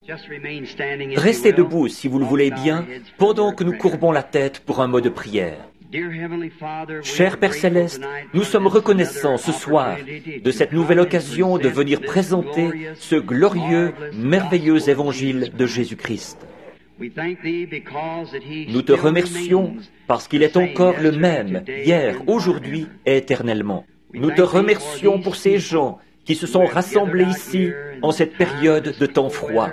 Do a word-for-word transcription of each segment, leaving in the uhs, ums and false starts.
Restez debout, si vous le voulez bien, pendant que nous courbons la tête pour un mot de prière. Cher Père Céleste, nous sommes reconnaissants ce soir de cette nouvelle occasion de venir présenter ce glorieux, merveilleux évangile de Jésus-Christ. Nous te remercions parce qu'il est encore le même, hier, aujourd'hui et éternellement. Nous te remercions pour ces gens qui se sont rassemblés ici en cette période de temps froid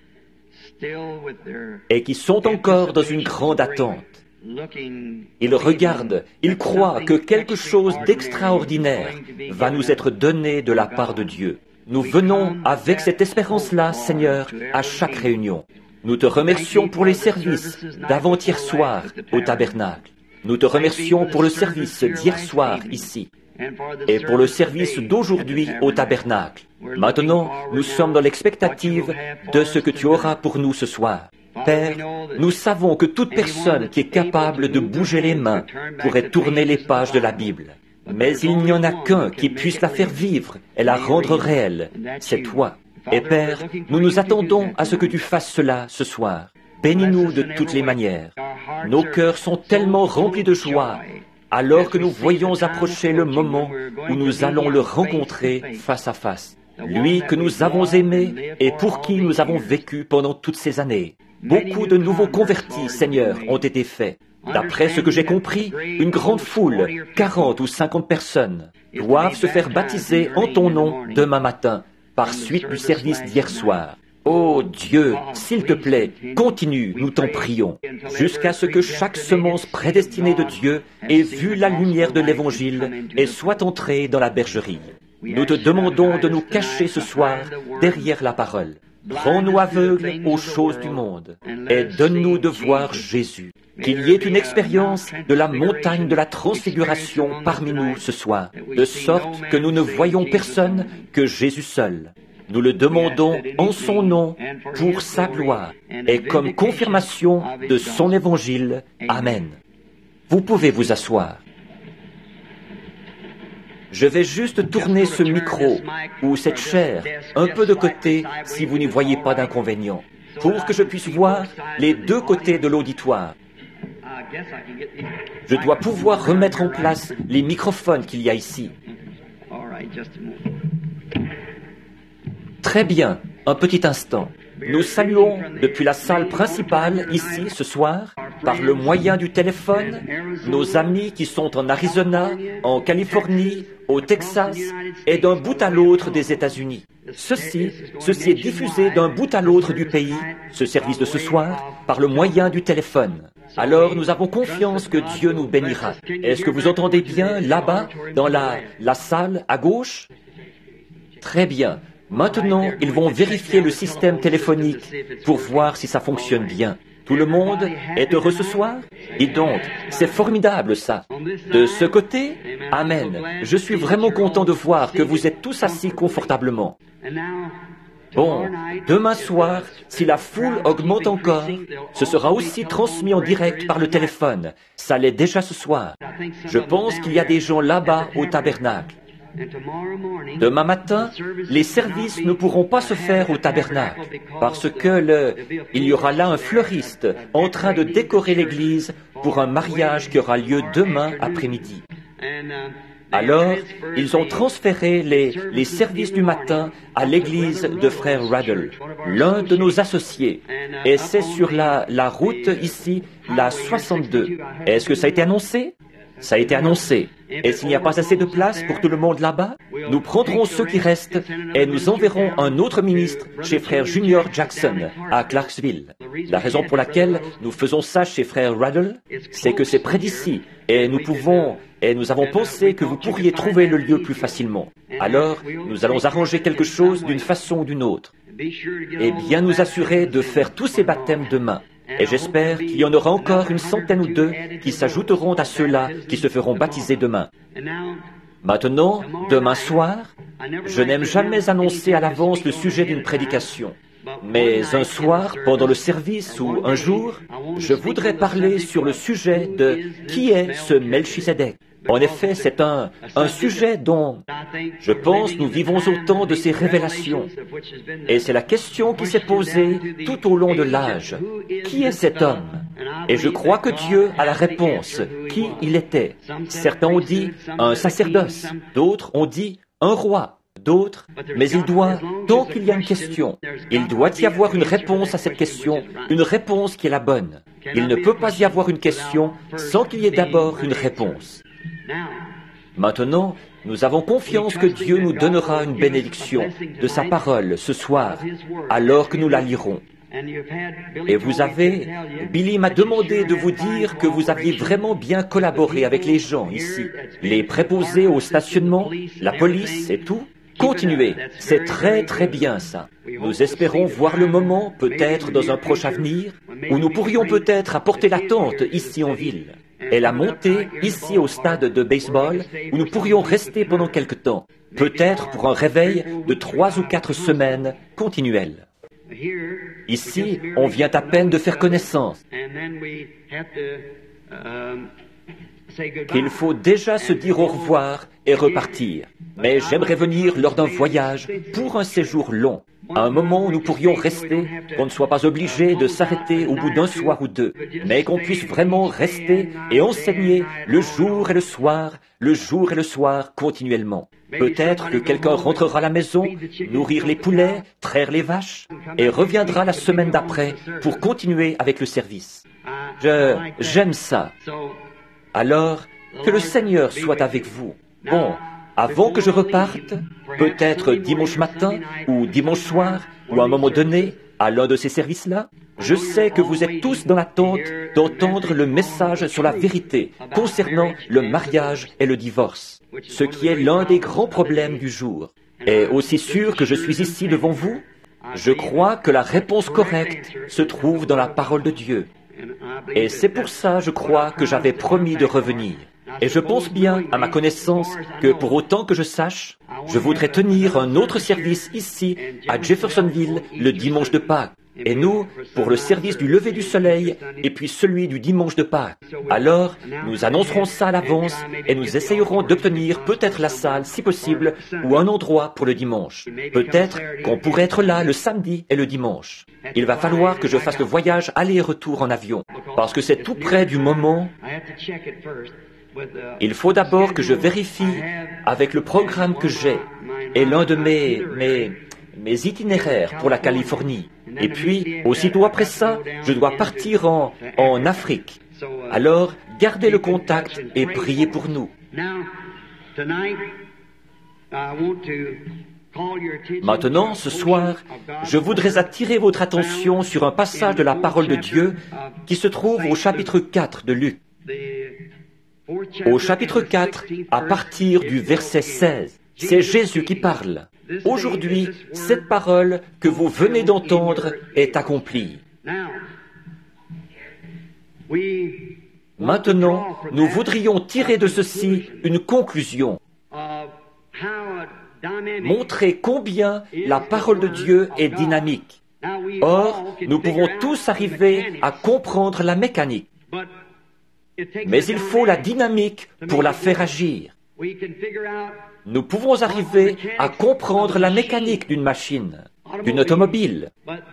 et qui sont encore dans une grande attente. Ils regardent, ils croient que quelque chose d'extraordinaire va nous être donné de la part de Dieu. Nous venons avec cette espérance-là, Seigneur, à chaque réunion. Nous te remercions pour les services d'avant-hier soir au tabernacle. Nous te remercions pour le service d'hier soir ici et pour le service d'aujourd'hui au tabernacle. Maintenant, nous sommes dans l'expectative de ce que tu auras pour nous ce soir. Père, nous savons que toute personne qui est capable de bouger les mains pourrait tourner les pages de la Bible. Mais il n'y en a qu'un qui puisse la faire vivre et la rendre réelle. C'est toi. Et Père, nous nous attendons à ce que tu fasses cela ce soir. Bénis-nous de toutes les manières. Nos cœurs sont tellement remplis de joie alors que nous voyons approcher le moment où nous allons le rencontrer face à face. Lui que nous avons aimé et pour qui nous avons vécu pendant toutes ces années. Beaucoup de nouveaux convertis, Seigneur, ont été faits. D'après ce que j'ai compris, une grande foule, quarante ou cinquante personnes, doivent se faire baptiser en ton nom demain matin, par suite du service d'hier soir. Ô Dieu, s'il te plaît, continue, nous t'en prions, jusqu'à ce que chaque semence prédestinée de Dieu ait vu la lumière de l'Évangile et soit entrée dans la bergerie. Nous te demandons de nous cacher ce soir derrière la parole. Rends-nous aveugles aux choses du monde et donne-nous de voir Jésus. Qu'il y ait une expérience de la montagne de la transfiguration parmi nous ce soir, de sorte que nous ne voyons personne que Jésus seul. Nous le demandons en son nom, pour sa gloire, et comme confirmation de son évangile. Amen. Vous pouvez vous asseoir. Je vais juste tourner ce micro ou cette chaire un peu de côté si vous n'y voyez pas d'inconvénient, pour que je puisse voir les deux côtés de l'auditoire. Je dois pouvoir remettre en place les microphones qu'il y a ici. Très bien, un petit instant. Nous saluons depuis la salle principale, ici, ce soir, par le moyen du téléphone, nos amis qui sont en Arizona, en Californie, au Texas et d'un bout à l'autre des États-Unis. Ceci, ceci est diffusé d'un bout à l'autre du pays, ce service de ce soir, par le moyen du téléphone. Alors nous avons confiance que Dieu nous bénira. Est-ce que vous entendez bien là-bas, dans la, la salle à gauche? Très bien. Maintenant, ils vont vérifier le système téléphonique pour voir si ça fonctionne bien. Tout le monde est heureux ce soir? Dis donc, c'est formidable ça. De ce côté, Amen. Je suis vraiment content de voir que vous êtes tous assis confortablement. Bon, demain soir, si la foule augmente encore, ce sera aussi transmis en direct par le téléphone. Ça l'est déjà ce soir. Je pense qu'il y a des gens là-bas au tabernacle. Demain matin, les services ne pourront pas se faire au tabernacle parce que le, il y aura là un fleuriste en train de décorer l'église pour un mariage qui aura lieu demain après-midi. Alors, ils ont transféré les, les services du matin à l'église de frère Ruddle, l'un de nos associés. Et c'est sur la, la route ici, la soixante-deux. Est-ce que ça a été annoncé? Ça a été annoncé. Et s'il n'y a pas assez de place pour tout le monde là-bas, nous prendrons ceux qui restent et nous enverrons un autre ministre chez frère Junior Jackson à Clarksville. La raison pour laquelle nous faisons ça chez frère Ruddle, c'est que c'est près d'ici et nous pouvons, et nous avons pensé que vous pourriez trouver le lieu plus facilement. Alors, nous allons arranger quelque chose d'une façon ou d'une autre. Et bien nous assurer de faire tous ces baptêmes demain. Et j'espère qu'il y en aura encore une centaine ou deux qui s'ajouteront à ceux-là qui se feront baptiser demain. Maintenant, demain soir, je n'aime jamais annoncer à l'avance le sujet d'une prédication. Mais un soir, pendant le service ou un jour, je voudrais parler sur le sujet de qui est ce Melchisédek. En effet, c'est un, un sujet dont, je pense, nous vivons au temps de ces révélations. Et c'est la question qui s'est posée tout au long de l'âge. Qui est cet homme? Et je crois que Dieu a la réponse. Qui il était? Certains ont dit un sacerdoce, d'autres ont dit un roi, d'autres, mais il doit, tant qu'il y a une question, il doit y avoir une réponse à cette question, une réponse qui est la bonne. Il ne peut pas y avoir une question sans qu'il y ait d'abord une réponse. Maintenant, nous avons confiance que Dieu nous donnera une bénédiction de sa parole ce soir, alors que nous la lirons. Et vous avez, Billy m'a demandé de vous dire que vous aviez vraiment bien collaboré avec les gens ici, les préposés au stationnement, la police et tout. Continuez, c'est très très bien ça. Nous espérons voir le moment, peut-être dans un proche avenir, où nous pourrions peut-être apporter la tente ici en ville, et la monter ici au stade de baseball, où nous pourrions rester pendant quelque temps, peut-être pour un réveil de trois ou quatre semaines continuelles. Ici, on vient à peine de faire connaissance. Qu'il faut déjà se dire au revoir et repartir. Mais j'aimerais venir lors d'un voyage pour un séjour long, à un moment où nous pourrions rester, qu'on ne soit pas obligé de s'arrêter au bout d'un soir ou deux, mais qu'on puisse vraiment rester et enseigner le jour et le soir, le jour et le soir continuellement. Peut-être que quelqu'un rentrera à la maison, nourrir les poulets, traire les vaches, et reviendra la semaine d'après pour continuer avec le service. Je, j'aime ça. Alors, que le Seigneur soit avec vous. Bon, avant que je reparte, peut-être dimanche matin ou dimanche soir, ou à un moment donné, à l'un de ces services-là, je sais que vous êtes tous dans l'attente d'entendre le message sur la vérité concernant le mariage et le divorce, ce qui est l'un des grands problèmes du jour. Et aussi sûr que je suis ici devant vous, je crois que la réponse correcte se trouve dans la parole de Dieu. Et c'est pour ça, je crois, que j'avais promis de revenir. Et je pense bien, à ma connaissance, que pour autant que je sache, je voudrais tenir un autre service ici, à Jeffersonville, le dimanche de Pâques. Et nous, pour le service du lever du soleil, et puis celui du dimanche de Pâques. Alors, nous annoncerons ça à l'avance, et nous essayerons d'obtenir peut-être la salle, si possible, ou un endroit pour le dimanche. Peut-être qu'on pourrait être là le samedi et le dimanche. Il va falloir que je fasse le voyage aller et retour en avion, parce que c'est tout près du moment. Il faut d'abord que je vérifie avec le programme que j'ai, et l'un de mes, mes, mes itinéraires pour la Californie. Et puis, aussitôt après ça, je dois partir en, en Afrique. Alors, gardez le contact et priez pour nous. Maintenant, ce soir, je voudrais attirer votre attention sur un passage de la parole de Dieu qui se trouve au chapitre quatre de Luc. Au chapitre quatre, à partir du verset seize, c'est Jésus qui parle. Aujourd'hui, cette parole que vous venez d'entendre est accomplie. Maintenant, nous voudrions tirer de ceci une conclusion. Montrer combien la parole de Dieu est dynamique. Or, nous pouvons tous arriver à comprendre la mécanique. Mais il faut la dynamique pour la faire agir. Nous pouvons arriver à comprendre la mécanique d'une machine, d'une automobile.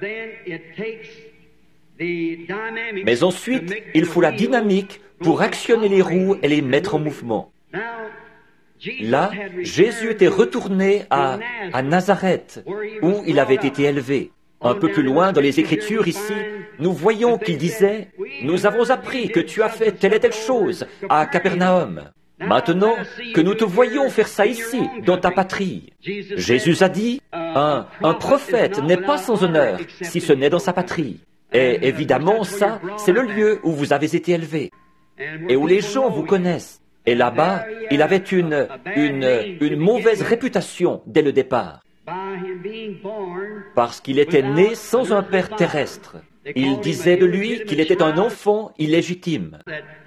Mais ensuite, il faut la dynamique pour actionner les roues et les mettre en mouvement. Là, Jésus était retourné à, à Nazareth, où il avait été élevé. Un peu plus loin dans les Écritures ici, nous voyons qu'il disait « Nous avons appris que tu as fait telle et telle chose à Capernaum. Maintenant que nous te voyons faire ça ici, dans ta patrie. » Jésus a dit « Un, un prophète n'est pas sans honneur si ce n'est dans sa patrie. » Et évidemment, ça, c'est le lieu où vous avez été élevé et où les gens vous connaissent. Et là-bas, il avait une, une, une mauvaise réputation dès le départ. Parce qu'il était né sans un père terrestre. Il disait de lui qu'il était un enfant illégitime.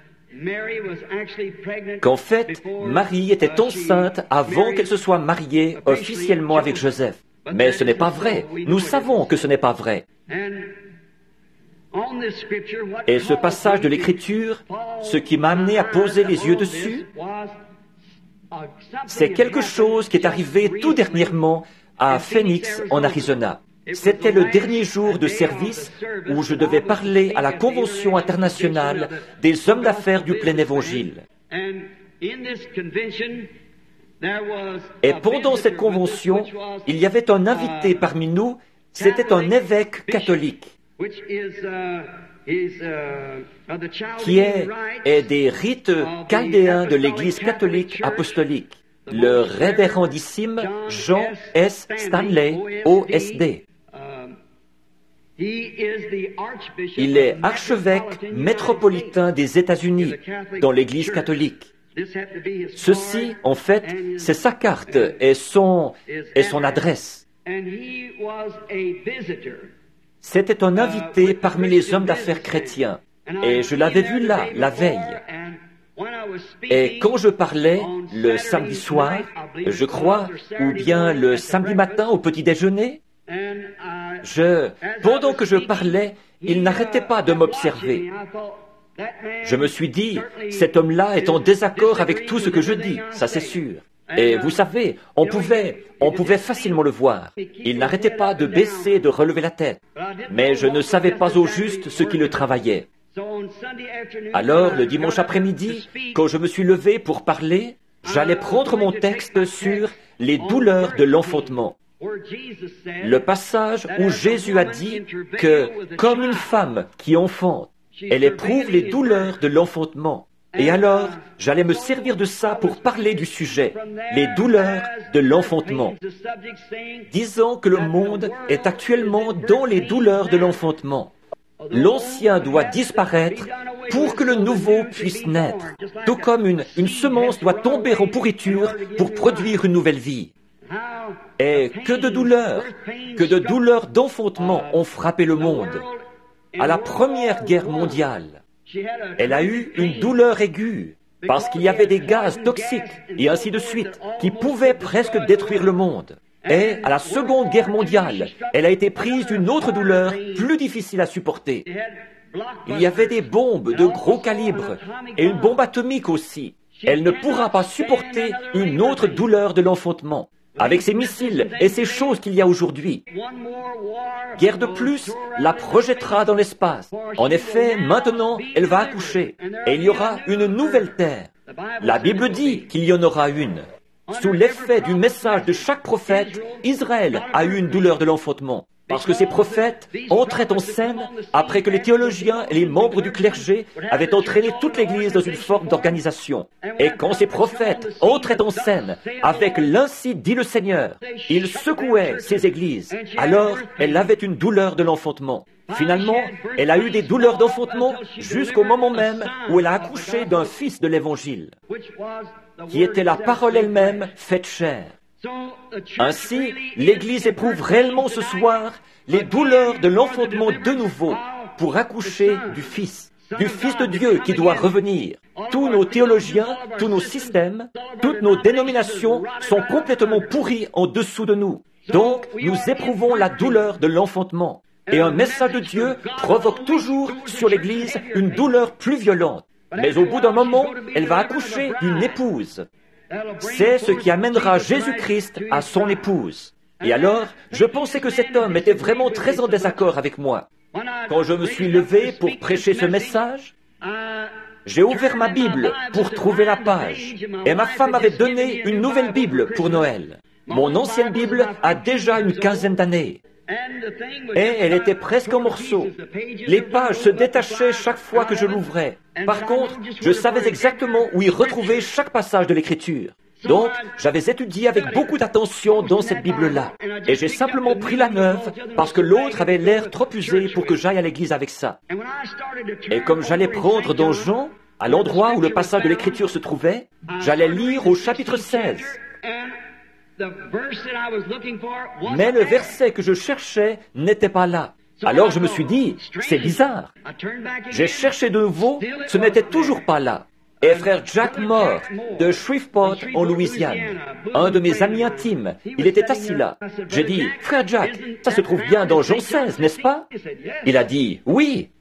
Qu'en fait, Marie était enceinte avant qu'elle se soit mariée officiellement avec Joseph. Mais ce n'est pas vrai. Nous savons que ce n'est pas vrai. Et ce passage de l'Écriture, ce qui m'a amené à poser les yeux dessus, c'est quelque chose qui est arrivé tout dernièrement à Phoenix, en Arizona. C'était le dernier jour de service où je devais parler à la Convention internationale des hommes d'affaires du plein évangile. Et pendant cette convention, il y avait un invité parmi nous, c'était un évêque catholique, qui est, est des rites chaldéens de l'Église catholique apostolique, le révérendissime Jean S. Stanley, O S D. Il est archevêque métropolitain des États-Unis dans l'Église catholique. Ceci, en fait, c'est sa carte et son, et son adresse. C'était un invité parmi les hommes d'affaires chrétiens, et je l'avais vu là, la veille. Et quand je parlais, le samedi soir, je crois, ou bien le samedi matin au petit déjeuner, je, pendant que je parlais, il n'arrêtait pas de m'observer. Je me suis dit, cet homme-là est en désaccord avec tout ce que je dis, ça c'est sûr. Et vous savez, on pouvait, on pouvait facilement le voir. Il n'arrêtait pas de baisser et de relever la tête. Mais je ne savais pas au juste ce qui le travaillait. Alors, le dimanche après-midi, quand je me suis levé pour parler, j'allais prendre mon texte sur les douleurs de l'enfantement. Le passage où Jésus a dit que, comme une femme qui enfante, elle éprouve les douleurs de l'enfantement. Et alors, j'allais me servir de ça pour parler du sujet, les douleurs de l'enfantement, disant que le monde est actuellement dans les douleurs de l'enfantement. L'ancien doit disparaître pour que le nouveau puisse naître, tout comme une, une semence doit tomber en pourriture pour produire une nouvelle vie. Et que de douleurs, que de douleurs d'enfantement ont frappé le monde. À la Première Guerre mondiale, elle a eu une douleur aiguë, parce qu'il y avait des gaz toxiques, et ainsi de suite, qui pouvaient presque détruire le monde. Et à la Seconde Guerre mondiale, elle a été prise d'une autre douleur plus difficile à supporter. Il y avait des bombes de gros calibre, et une bombe atomique aussi. Elle ne pourra pas supporter une autre douleur de l'enfantement, avec ces missiles et ces choses qu'il y a aujourd'hui. Guerre de plus la projettera dans l'espace. En effet, maintenant, elle va accoucher, et il y aura une nouvelle terre. La Bible dit qu'il y en aura une. Sous l'effet du message de chaque prophète, Israël a eu une douleur de l'enfantement, parce que ces prophètes entraient en scène après que les théologiens et les membres du clergé avaient entraîné toute l'Église dans une forme d'organisation. Et quand ces prophètes entraient en scène avec l'Ainsi dit le Seigneur, ils secouaient ces églises. Alors, elle avait une douleur de l'enfantement. Finalement, elle a eu des douleurs d'enfantement jusqu'au moment même où elle a accouché d'un fils de l'Évangile, qui était la parole elle-même faite chair. Ainsi, l'Église éprouve réellement ce soir les douleurs de l'enfantement de nouveau pour accoucher du Fils, du Fils de Dieu qui doit revenir. Tous nos théologiens, tous nos systèmes, toutes nos dénominations sont complètement pourris en dessous de nous. Donc, nous éprouvons la douleur de l'enfantement. Et un message de Dieu provoque toujours sur l'Église une douleur plus violente. Mais au bout d'un moment, elle va accoucher d'une épouse. C'est ce qui amènera Jésus-Christ à son épouse. Et alors, je pensais que cet homme était vraiment très en désaccord avec moi. Quand je me suis levé pour prêcher ce message, j'ai ouvert ma Bible pour trouver la page. Et ma femme m'avait donné une nouvelle Bible pour Noël. Mon ancienne Bible a déjà une quinzaine d'années. Et elle était presque en morceaux. Les pages se détachaient chaque fois que je l'ouvrais. Par contre, je savais exactement où y retrouver chaque passage de l'Écriture. Donc, j'avais étudié avec beaucoup d'attention dans cette Bible-là. Et j'ai simplement pris la neuve parce que l'autre avait l'air trop usé pour que j'aille à l'église avec ça. Et comme j'allais prendre dans Jean, à l'endroit où le passage de l'Écriture se trouvait, j'allais lire au chapitre seize. Mais le verset que je cherchais n'était pas là. Alors je me suis dit, c'est bizarre. J'ai cherché de nouveau, ce n'était toujours pas là. Et frère Jack Moore, de Shreveport, en Louisiane, un de mes amis intimes, il était assis là. J'ai dit, frère Jack, ça se trouve bien dans Jean seize, n'est-ce pas? Il a dit, oui.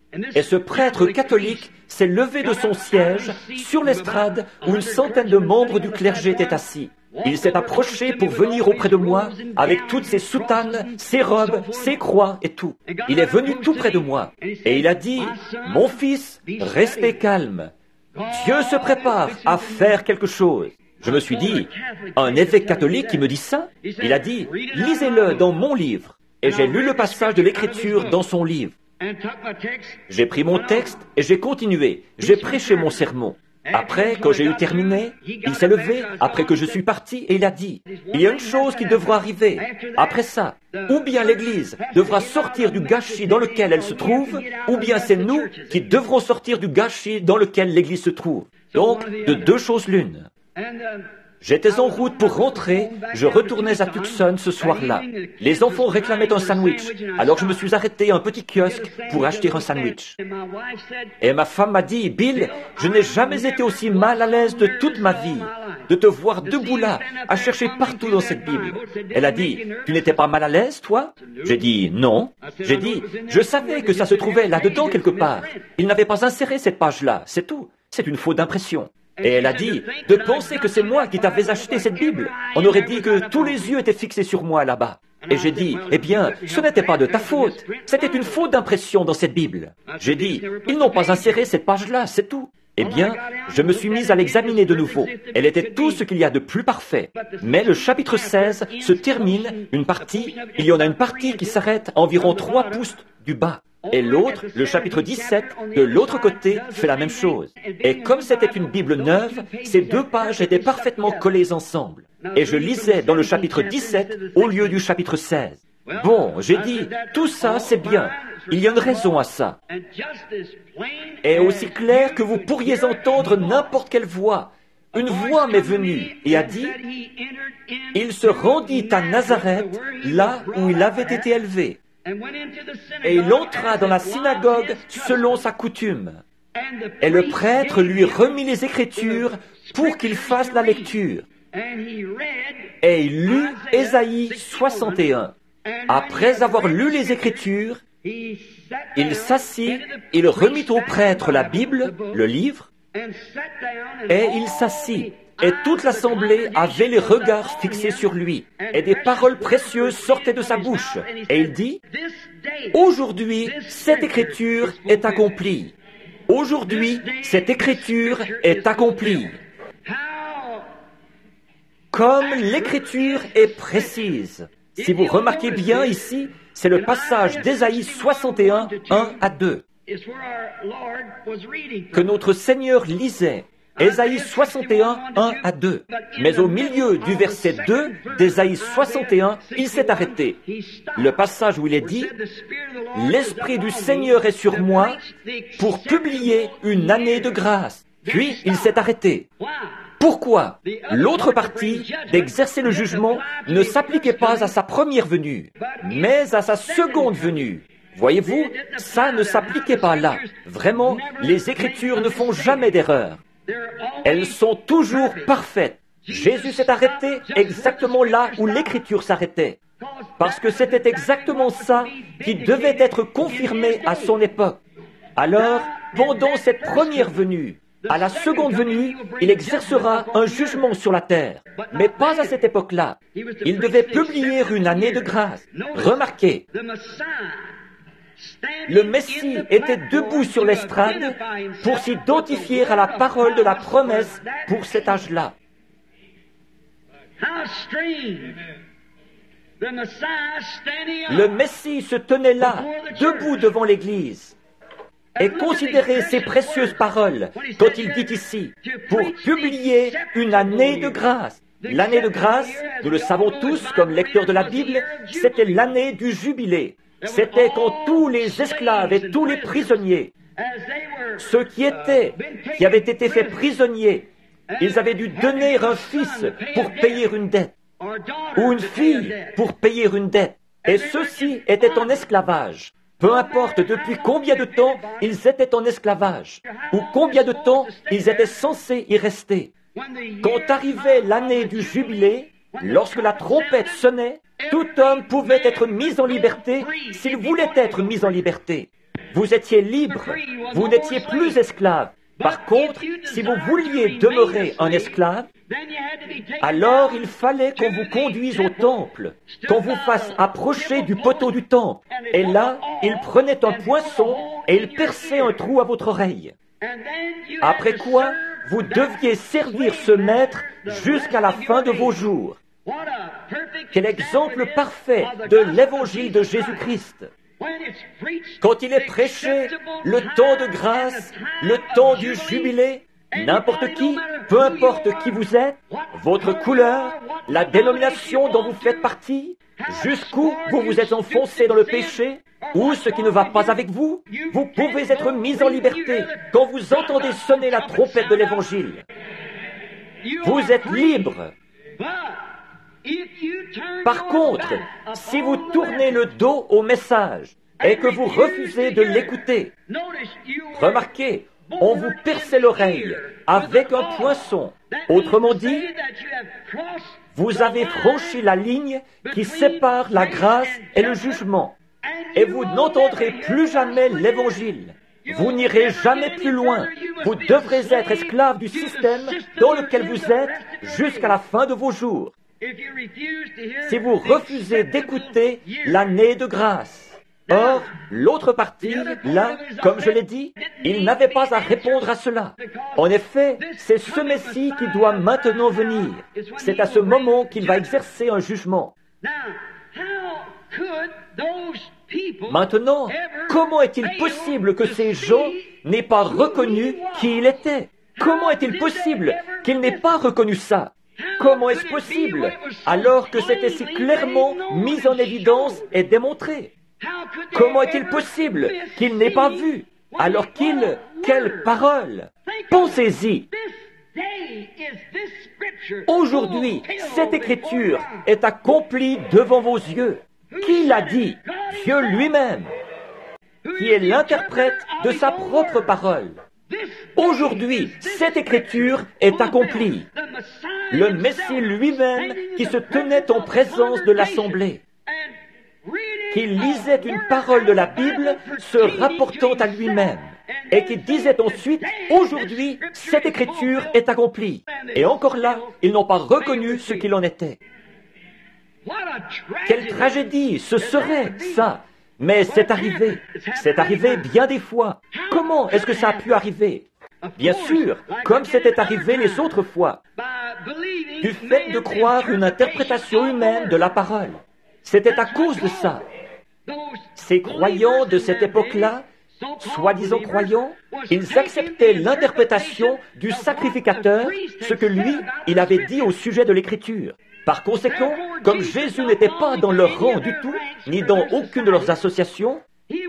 Et ce prêtre catholique s'est levé de son siège sur l'estrade où une centaine de membres du clergé étaient assis. Il s'est approché pour venir auprès de moi avec toutes ses soutanes, ses robes, ses croix et tout. Il est venu tout près de moi et il a dit, « Mon fils, restez calme. Dieu se prépare à faire quelque chose. » Je me suis dit, un évêque catholique qui me dit ça? Il a dit, « Lisez-le dans mon livre. » Et j'ai lu le passage de l'Écriture dans son livre. J'ai pris mon texte et j'ai continué. J'ai prêché mon sermon. Après, quand j'ai eu terminé, il s'est levé, après que je suis parti, et il a dit, « Il y a une chose qui devra arriver. Après ça, ou bien l'Église devra sortir du gâchis dans lequel elle se trouve, ou bien c'est nous qui devrons sortir du gâchis dans lequel l'Église se trouve. Donc, de deux choses l'une. » J'étais en route pour rentrer, je retournais à Tucson ce soir-là. Les enfants réclamaient un sandwich, alors je me suis arrêté à un petit kiosque pour acheter un sandwich. Et ma femme m'a dit, « Bill, je n'ai jamais été aussi mal à l'aise de toute ma vie, de te voir debout là, à chercher partout dans cette Bible. » Elle a dit, « Tu n'étais pas mal à l'aise, toi ?» J'ai dit, « Non. » J'ai dit, « Je savais que ça se trouvait là-dedans quelque part. Il n'avait pas inséré cette page-là, c'est tout. C'est une faute d'impression. » Et elle a dit, de penser que c'est moi qui t'avais acheté cette Bible. On aurait dit que tous les yeux étaient fixés sur moi là-bas. Et j'ai dit, eh bien, ce n'était pas de ta faute. C'était une faute d'impression dans cette Bible. J'ai dit, ils n'ont pas inséré cette page-là, c'est tout. Eh bien, je me suis mise à l'examiner de nouveau. Elle était tout ce qu'il y a de plus parfait. Mais le chapitre seize se termine, une partie, il y en a une partie qui s'arrête à environ trois pouces du bas. Et l'autre, le chapitre dix-sept, de l'autre côté, fait la même chose. Et comme c'était une Bible neuve, ces deux pages étaient parfaitement collées ensemble. Et je lisais dans le chapitre dix-sept au lieu du chapitre seize. Bon, j'ai dit, tout ça, c'est bien. Il y a une raison à ça. Et aussi clair que vous pourriez entendre n'importe quelle voix. Une voix m'est venue et a dit, « Il se rendit à Nazareth, là où il avait été élevé. » Et il entra dans la synagogue selon sa coutume. Et le prêtre lui remit les Écritures pour qu'il fasse la lecture. Et il lut Ésaïe soixante et un. Après avoir lu les Écritures, il s'assit, il remit au prêtre la Bible, le livre, et il s'assit. Et toute l'assemblée avait les regards fixés sur lui, et des paroles précieuses sortaient de sa bouche. Et il dit, « Aujourd'hui, cette écriture est accomplie. Aujourd'hui, cette écriture est accomplie. » Comme l'écriture est précise. Si vous remarquez bien ici, c'est le passage d'Ésaïe soixante et un, un à deux, que notre Seigneur lisait. Ésaïe soixante et un, un à deux. Mais au milieu du verset deux d'Ésaïe soixante et un, il s'est arrêté. Le passage où il est dit, « L'Esprit du Seigneur est sur moi pour publier une année de grâce. » Puis il s'est arrêté. Pourquoi? L'autre partie d'exercer le jugement ne s'appliquait pas à sa première venue, mais à sa seconde venue. Voyez-vous, ça ne s'appliquait pas là. Vraiment, les Écritures ne font jamais d'erreur. Elles sont toujours parfaites. Jésus s'est arrêté exactement là où l'Écriture s'arrêtait. Parce que c'était exactement ça qui devait être confirmé à son époque. Alors, pendant cette première venue, à la seconde venue, il exercera un jugement sur la terre. Mais pas à cette époque-là. Il devait publier une année de grâce. Remarquez, le Messie était debout sur l'estrade pour s'identifier à la parole de la promesse pour cet âge-là. Le Messie se tenait là, debout devant l'Église, et considérait ces précieuses paroles, quand il dit ici, pour publier une année de grâce. L'année de grâce, nous le savons tous comme lecteurs de la Bible, c'était l'année du jubilé. C'était quand tous les esclaves et tous les prisonniers, ceux qui étaient, qui avaient été faits prisonniers, ils avaient dû donner un fils pour payer une dette, ou une fille pour payer une dette. Et ceux-ci étaient en esclavage. Peu importe depuis combien de temps ils étaient en esclavage, ou combien de temps ils étaient censés y rester. Quand arrivait l'année du jubilé, lorsque la trompette sonnait, tout homme pouvait être mis en liberté s'il voulait être mis en liberté. Vous étiez libre. Vous n'étiez plus esclave. Par contre, si vous vouliez demeurer un esclave, alors il fallait qu'on vous conduise au temple, qu'on vous fasse approcher du poteau du temple. Et là, il prenait un poinçon et il perçait un trou à votre oreille. Après quoi, vous deviez servir ce maître jusqu'à la fin de vos jours. Quel exemple parfait de l'évangile de Jésus-Christ. Quand il est prêché, le temps de grâce, le temps du jubilé, n'importe qui, peu importe qui vous êtes, votre couleur, la dénomination dont vous faites partie, jusqu'où vous vous êtes enfoncé dans le péché, ou ce qui ne va pas avec vous, vous pouvez être mis en liberté quand vous entendez sonner la trompette de l'Évangile. Vous êtes libre. Par contre, si vous tournez le dos au message et que vous refusez de l'écouter, remarquez, on vous perçait l'oreille avec un poinçon. Autrement dit, vous avez franchi la ligne qui sépare la grâce et le jugement. Et vous n'entendrez plus jamais l'Évangile. Vous n'irez jamais plus loin. Vous devrez être esclave du système dans lequel vous êtes jusqu'à la fin de vos jours. Si vous refusez d'écouter l'année de grâce. Or, l'autre partie, là, comme je l'ai dit, il n'avait pas à répondre à cela. En effet, c'est ce Messie qui doit maintenant venir. C'est à ce moment qu'il va exercer un jugement. Maintenant, comment est-il possible que ces gens n'aient pas reconnu qui il était? Comment est-il possible qu'ils n'aient pas reconnu ça? Comment est-ce possible alors que c'était si clairement mis en évidence et démontré? Comment est-il possible qu'ils n'aient pas vu alors qu'il... Quelle parole! Pensez-y! Aujourd'hui, cette écriture est accomplie devant vos yeux. Qui l'a dit? Dieu lui-même, qui est l'interprète de sa propre parole. Aujourd'hui, cette écriture est accomplie. Le Messie lui-même qui se tenait en présence de l'assemblée, qui lisait une parole de la Bible se rapportant à lui-même, et qui disait ensuite, aujourd'hui, cette écriture est accomplie. Et encore là, ils n'ont pas reconnu ce qu'il en était. Quelle tragédie ce serait, ça! Mais c'est arrivé. C'est arrivé bien des fois. Comment est-ce que ça a pu arriver? Bien sûr, comme c'était arrivé les autres fois, du fait de croire une interprétation humaine de la parole. C'était à cause de ça. Ces croyants de cette époque-là, soi-disant croyants, ils acceptaient l'interprétation du sacrificateur, ce que lui, il avait dit au sujet de l'Écriture. Par conséquent, comme Jésus n'était pas dans leur rang du tout, ni dans aucune de leurs associations,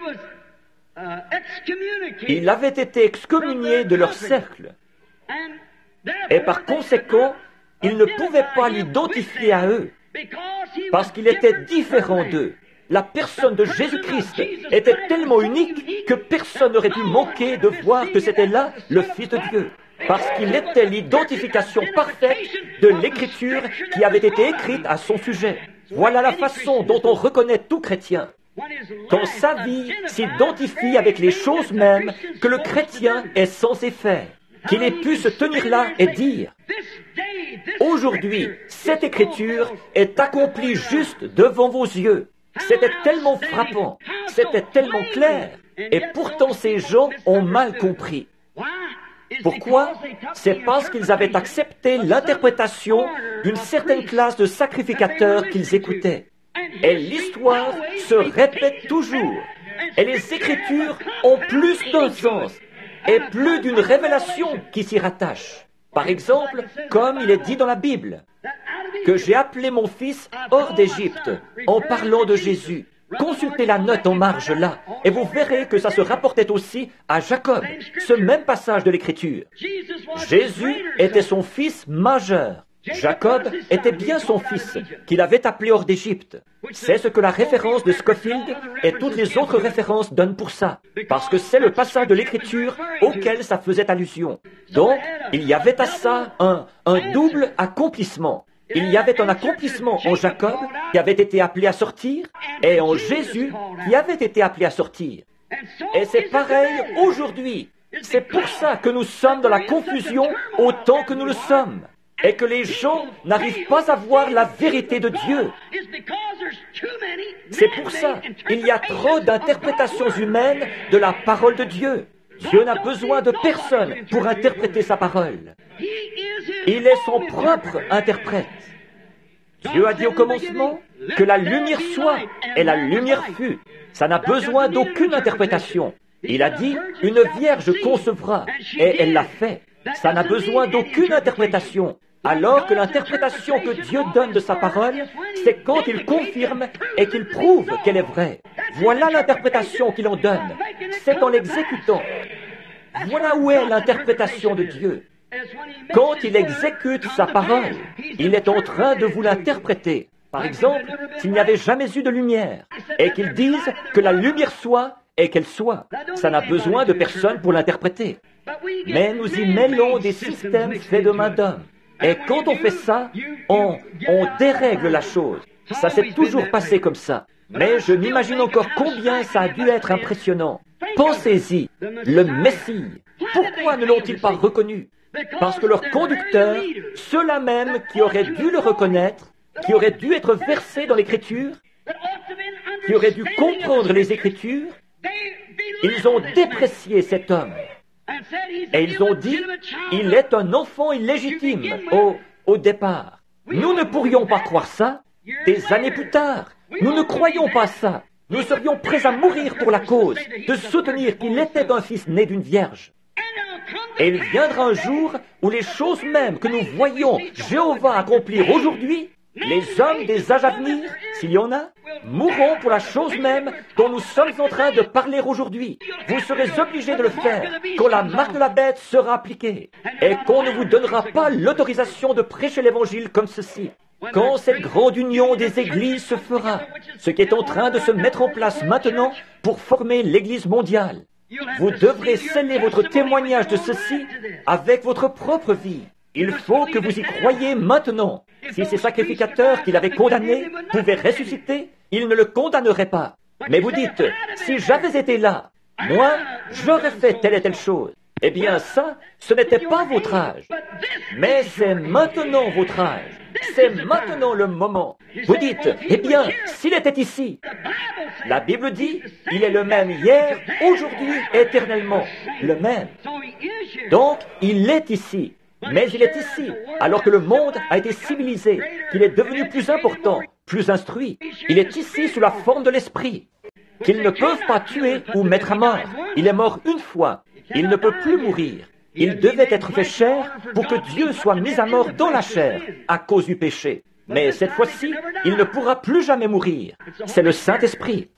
il avait été excommunié de leur cercle. Et par conséquent, ils ne pouvaient pas l'identifier à eux, parce qu'il était différent d'eux. La personne de Jésus-Christ était tellement unique que personne n'aurait dû manquer de voir que c'était là le Fils de Dieu. Parce qu'il était l'identification parfaite de l'Écriture qui avait été écrite à son sujet. Voilà la façon dont on reconnaît tout chrétien. Quand sa vie s'identifie avec les choses mêmes que le chrétien est censé faire. Qu'il ait pu se tenir là et dire, aujourd'hui, cette Écriture est accomplie juste devant vos yeux. C'était tellement frappant, c'était tellement clair, et pourtant ces gens ont mal compris. Pourquoi? C'est parce qu'ils avaient accepté l'interprétation d'une certaine classe de sacrificateurs qu'ils écoutaient. Et l'histoire se répète toujours. Et les Écritures ont plus d'un sens et plus d'une révélation qui s'y rattache. Par exemple, comme il est dit dans la Bible, que j'ai appelé mon fils hors d'Égypte en parlant de Jésus. Consultez la note en marge là, et vous verrez que ça se rapportait aussi à Jacob, ce même passage de l'Écriture. Jésus était son fils majeur. Jacob était bien son fils, qu'il avait appelé hors d'Égypte. C'est ce que la référence de Scofield et toutes les autres références donnent pour ça, parce que c'est le passage de l'Écriture auquel ça faisait allusion. Donc, il y avait à ça un, un double accomplissement. Il y avait un accomplissement en Jacob qui avait été appelé à sortir et en Jésus qui avait été appelé à sortir. Et c'est pareil aujourd'hui. C'est pour ça que nous sommes dans la confusion autant que nous le sommes. Et que les gens n'arrivent pas à voir la vérité de Dieu. C'est pour ça qu'il y a trop d'interprétations humaines de la parole de Dieu. Dieu n'a besoin de personne pour interpréter sa parole. Il est son propre interprète. Dieu a dit au commencement que la lumière soit, et la lumière fut. Ça n'a besoin d'aucune interprétation. Il a dit, une vierge concevra, et elle l'a fait. Ça n'a besoin d'aucune interprétation. Alors que l'interprétation que Dieu donne de sa parole, c'est quand il confirme et qu'il prouve qu'elle est vraie. Voilà l'interprétation qu'il en donne. C'est en l'exécutant. Voilà où est l'interprétation de Dieu. Quand il exécute sa parole, il est en train de vous l'interpréter. Par exemple, s'il n'y avait jamais eu de lumière, et qu'il dise que la lumière soit et qu'elle soit, ça n'a besoin de personne pour l'interpréter. Mais nous y mêlons des systèmes faits de main d'homme. Et quand on fait ça, on, on dérègle la chose. Ça s'est toujours passé comme ça. Mais je m'imagine encore combien ça a dû être impressionnant. Pensez-y, le Messie. Pourquoi ne l'ont-ils pas reconnu? Parce que leurs conducteurs, ceux-là même qui auraient dû le reconnaître, qui auraient dû être versés dans l'Écriture, qui auraient dû comprendre les Écritures, ils ont déprécié cet homme. Et ils ont dit, il est un enfant illégitime au, au départ. Nous ne pourrions pas croire ça. Des années plus tard, nous ne croyons pas ça. Nous serions prêts à mourir pour la cause, de soutenir qu'il était un fils né d'une vierge. Et il viendra un jour où les choses mêmes que nous voyons Jéhovah accomplir aujourd'hui, les hommes des âges à venir, s'il y en a, mourront pour la chose même dont nous sommes en train de parler aujourd'hui. Vous serez obligés de le faire quand la marque de la bête sera appliquée et qu'on ne vous donnera pas l'autorisation de prêcher l'évangile comme ceci. Quand cette grande union des églises se fera, ce qui est en train de se mettre en place maintenant pour former l'église mondiale, vous devrez sceller votre témoignage de ceci avec votre propre vie. Il faut que vous y croyiez maintenant. Si ces sacrificateurs qu'il avait condamnés pouvaient ressusciter, ils ne le condamneraient pas. Mais vous dites, si j'avais été là, moi, j'aurais fait telle et telle chose. Eh bien ça, ce n'était pas votre âge. Mais c'est maintenant votre âge. C'est maintenant le moment. Vous dites, eh bien, s'il était ici, la Bible dit, il est le même hier, aujourd'hui, éternellement. Le même. Donc, il est ici. Mais il est ici, alors que le monde a été civilisé, qu'il est devenu plus important, plus instruit. Il est ici sous la forme de l'esprit, qu'ils ne peuvent pas tuer ou mettre à mort. Il est mort une fois. Il ne peut plus mourir. Il devait être fait chair pour que Dieu soit mis à mort dans la chair à cause du péché. Mais cette fois-ci, il ne pourra plus jamais mourir. C'est le Saint-Esprit.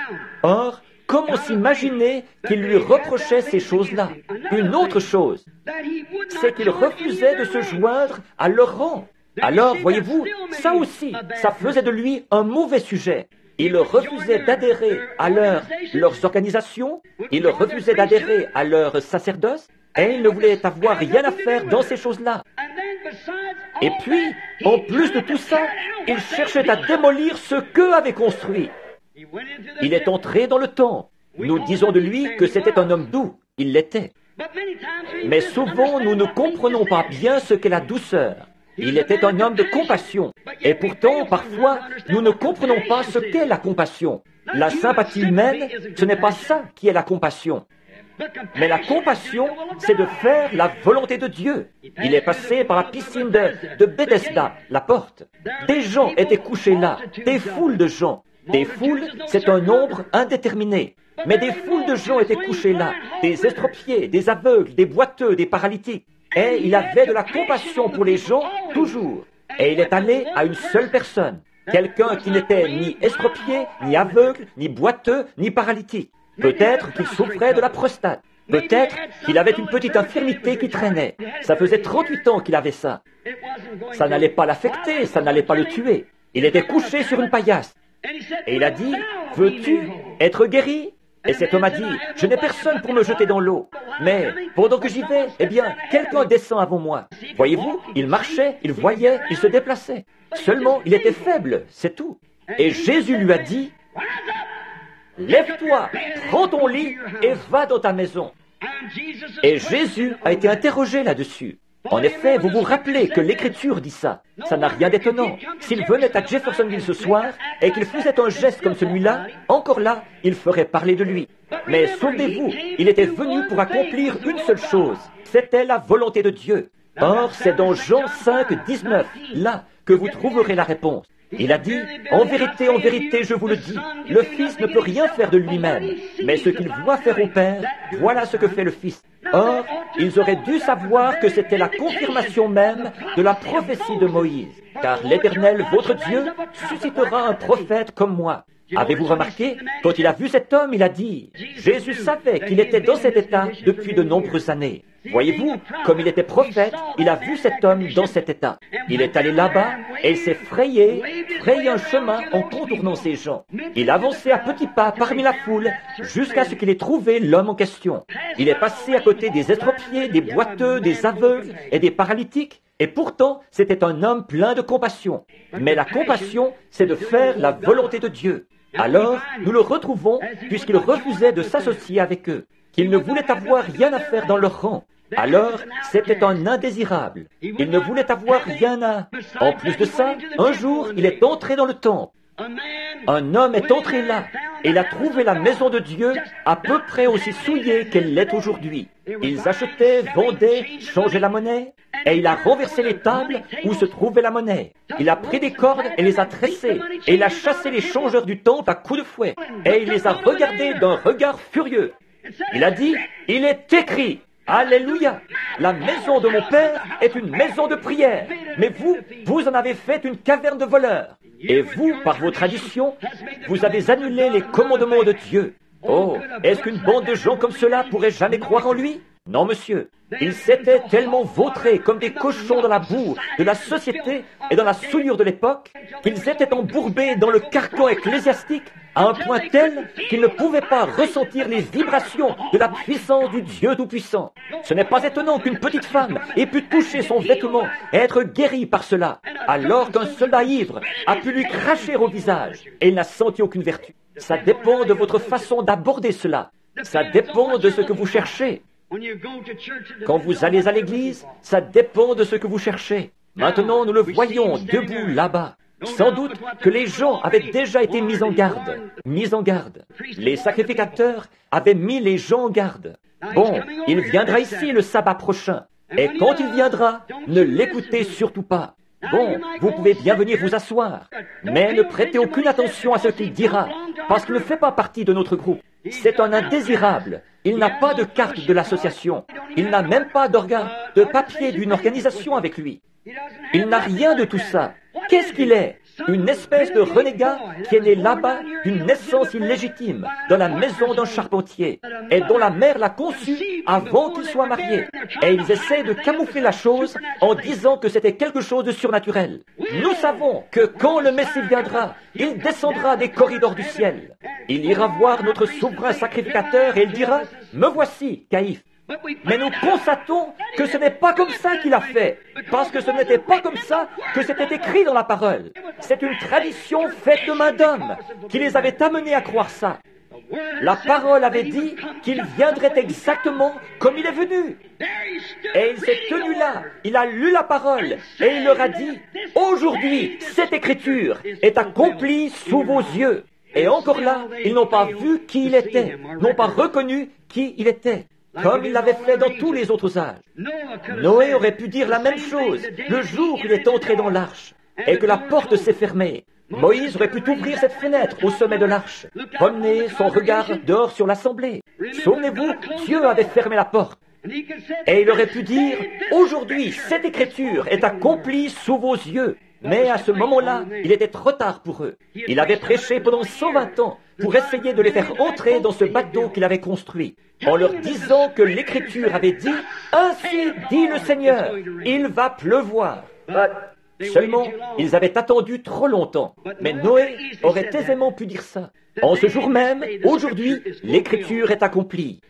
Or, comment s'imaginer qu'il lui reprochait ces choses-là? Une autre chose, c'est qu'il refusait de se joindre à leur rang. Alors, voyez-vous, ça aussi, ça faisait de lui un mauvais sujet. Il refusait d'adhérer à leur, leurs organisations, il refusait d'adhérer à leur sacerdoce, et il ne voulait avoir rien à faire dans ces choses-là. Et puis, en plus de tout ça, il cherchait à démolir ce qu'eux avaient construit. Il est entré dans le temps. Nous disons de lui que c'était un homme doux. Il l'était. Mais souvent, nous ne comprenons pas bien ce qu'est la douceur. Il était un homme de compassion. Et pourtant, parfois, nous ne comprenons pas ce qu'est la compassion. La sympathie humaine, ce n'est pas ça qui est la compassion. Mais la compassion, c'est de faire la volonté de Dieu. Il est passé par la piscine de, de Bethesda, la porte. Des gens étaient couchés là, des foules de gens. Des foules, c'est un nombre indéterminé. Mais des foules de gens étaient couchés là, des estropiés, des aveugles, des boiteux, des paralytiques. Et il avait de la compassion pour les gens, toujours. Et il est allé à une seule personne. Quelqu'un qui n'était ni estropié, ni aveugle, ni boiteux, ni paralytique. Peut-être qu'il souffrait de la prostate. Peut-être qu'il avait une petite infirmité qui traînait. Ça faisait trente-huit ans qu'il avait ça. Ça n'allait pas l'affecter, ça n'allait pas le tuer. Il était couché sur une paillasse. Et il a dit, « Veux-tu être guéri ?» Et cet homme a dit, « Je n'ai personne pour me jeter dans l'eau. Mais pendant que j'y vais, eh bien, quelqu'un descend avant moi. » Voyez-vous, il marchait, il voyait, il se déplaçait. Seulement, il était faible, c'est tout. Et Jésus lui a dit, « lève-toi, prends ton lit et va dans ta maison. Et Jésus a été interrogé là-dessus. En effet, vous vous rappelez que l'Écriture dit ça. Ça n'a rien d'étonnant. S'il venait à Jeffersonville ce soir et qu'il faisait un geste comme celui-là, encore là, il ferait parler de lui. Mais souvenez-vous, il était venu pour accomplir une seule chose. C'était la volonté de Dieu. Or, c'est dans Jean cinq, dix-neuf, là, que vous trouverez la réponse. Il a dit, en vérité, en vérité, je vous le dis, le Fils ne peut rien faire de lui-même, mais ce qu'il voit faire au Père, voilà ce que fait le Fils. Or, ils auraient dû savoir que c'était la confirmation même de la prophétie de Moïse, car l'Éternel, votre Dieu, suscitera un prophète comme moi. Avez-vous remarqué, quand il a vu cet homme, il a dit, Jésus savait qu'il était dans cet état depuis de nombreuses années. Voyez-vous, comme il était prophète, il a vu cet homme dans cet état. Il est allé là-bas et il s'est frayé, frayé un chemin en contournant ces gens. Il avançait à petits pas parmi la foule jusqu'à ce qu'il ait trouvé l'homme en question. Il est passé à côté des estropiés, des boiteux, des aveugles et des paralytiques. Et pourtant, c'était un homme plein de compassion. Mais la compassion, c'est de faire la volonté de Dieu. Alors, nous le retrouvons puisqu'il refusait de s'associer avec eux, qu'il ne voulait avoir rien à faire dans leur rang. Alors, c'était un indésirable. Il ne voulait avoir rien à... En plus de ça, un jour, il est entré dans le temple. Un homme est entré là, et il a trouvé la maison de Dieu à peu près aussi souillée qu'elle l'est aujourd'hui. Ils achetaient, vendaient, changeaient la monnaie, et il a renversé les tables où se trouvait la monnaie. Il a pris des cordes et les a tressées, et il a chassé les changeurs du temple à coups de fouet, et il les a regardés d'un regard furieux. Il a dit, il est écrit, Alléluia, la maison de mon Père est une maison de prière, mais vous, vous en avez fait une caverne de voleurs. Et vous, par vos traditions, vous avez annulé les commandements de Dieu. Oh, est-ce qu'une bande de gens comme cela pourrait jamais croire en lui? Non, monsieur. Ils s'étaient tellement vautrés comme des cochons dans la boue de la société et dans la souillure de l'époque qu'ils étaient embourbés dans le carcan ecclésiastique à un point tel qu'ils ne pouvaient pas ressentir les vibrations de la puissance du Dieu Tout-Puissant. Ce n'est pas étonnant qu'une petite femme ait pu toucher son vêtement et être guérie par cela, alors qu'un soldat ivre a pu lui cracher au visage et il n'a senti aucune vertu. Ça dépend de votre façon d'aborder cela. Ça dépend de ce que vous cherchez. Quand vous allez à l'église, ça dépend de ce que vous cherchez. Maintenant, nous le voyons debout là-bas. Sans doute que les gens avaient déjà été mis en garde. Mis en garde. Les sacrificateurs avaient mis les gens en garde. Bon, il viendra ici le sabbat prochain. Et quand il viendra, ne l'écoutez surtout pas. Bon, vous pouvez bien venir vous asseoir, mais ne prêtez aucune attention à ce qu'il dira, parce qu'il ne fait pas partie de notre groupe. C'est un indésirable. Il n'a pas de carte de l'association. Il n'a même pas d'organe, de papier d'une organisation avec lui. Il n'a rien de tout ça. Qu'est-ce qu'il est? Une espèce de renégat qui est né là-bas d'une naissance illégitime, dans la maison d'un charpentier, et dont la mère l'a conçu avant qu'il soit marié. Et ils essaient de camoufler la chose en disant que c'était quelque chose de surnaturel. Nous savons que quand le Messie viendra, il descendra des corridors du ciel. Il ira voir notre souverain sacrificateur et il dira, « Me voici, Caïphe. » Mais nous constatons que ce n'est pas comme ça qu'il a fait, parce que ce n'était pas comme ça que c'était écrit dans la parole. C'est une tradition faite de main d'homme qui les avait amenés à croire ça. La parole avait dit qu'il viendrait exactement comme il est venu. Et il s'est tenu là, il a lu la parole, et il leur a dit, « Aujourd'hui, cette écriture est accomplie sous vos yeux. » Et encore là, ils n'ont pas vu qui il était, n'ont pas reconnu qui il était. Comme il l'avait fait dans tous les autres âges. Noé aurait pu dire la même chose le jour où il est entré dans l'arche et que la porte s'est fermée. Moïse aurait pu ouvrir cette fenêtre au sommet de l'arche, promener son regard dehors sur l'assemblée. Souvenez-vous, Dieu avait fermé la porte. Et il aurait pu dire, aujourd'hui, cette écriture est accomplie sous vos yeux. Mais à ce moment-là, il était trop tard pour eux. Il avait prêché pendant cent vingt ans pour essayer de les faire entrer dans ce bateau qu'il avait construit, en leur disant que l'Écriture avait dit « Ainsi dit le Seigneur, il va pleuvoir ». Seulement, ils avaient attendu trop longtemps. Mais Noé aurait aisément pu dire ça. En ce jour même, aujourd'hui, l'Écriture est accomplie.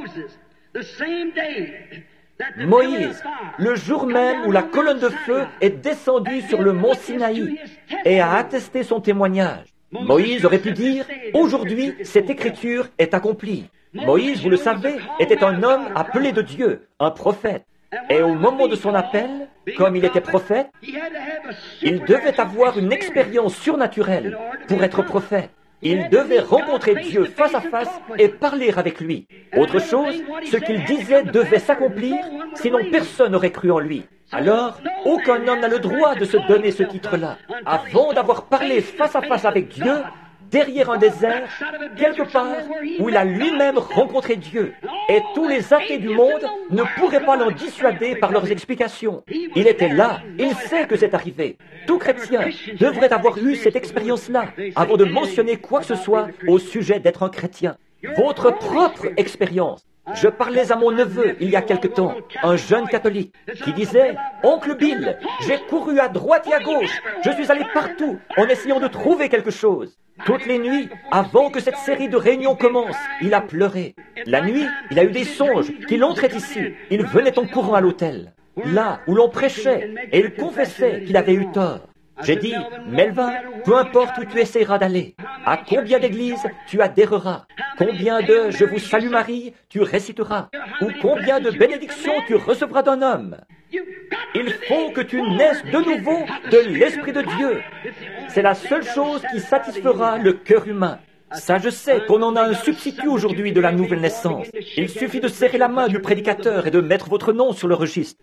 Moïse, le jour même où la colonne de feu est descendue sur le mont Sinaï et a attesté son témoignage. Moïse aurait pu dire, aujourd'hui, cette écriture est accomplie. Moïse, vous le savez, était un homme appelé de Dieu, un prophète. Et au moment de son appel, comme il était prophète, il devait avoir une expérience surnaturelle pour être prophète. Il devait rencontrer Dieu face à face et parler avec lui. Autre chose, ce qu'il disait devait s'accomplir, sinon personne n'aurait cru en lui. Alors, aucun homme n'a le droit de se donner ce titre-là. Avant d'avoir parlé face à face avec Dieu, derrière un désert, quelque part où il a lui-même rencontré Dieu. Et tous les athées du monde ne pourraient pas l'en dissuader par leurs explications. Il était là, il sait que c'est arrivé. Tout chrétien devrait avoir eu cette expérience-là avant de mentionner quoi que ce soit au sujet d'être un chrétien. Votre propre expérience. Je parlais à mon neveu il y a quelque temps, un jeune catholique, qui disait « Oncle Bill, j'ai couru à droite et à gauche, je suis allé partout en essayant de trouver quelque chose. » Toutes les nuits, avant que cette série de réunions commence, il a pleuré. La nuit, il a eu des songes qu'il entrait ici. Il venait en courant à l'hôtel, là où l'on prêchait, et il confessait qu'il avait eu tort. J'ai dit, Melvin, peu importe où tu essaieras d'aller, à combien d'églises tu adhéreras, combien de « Je vous salue Marie » tu réciteras, ou combien de bénédictions tu recevras d'un homme. Il faut que tu naisses de nouveau de l'Esprit de Dieu. C'est la seule chose qui satisfera le cœur humain. Ça, je sais qu'on en a un substitut aujourd'hui de la nouvelle naissance. Il suffit de serrer la main du prédicateur et de mettre votre nom sur le registre.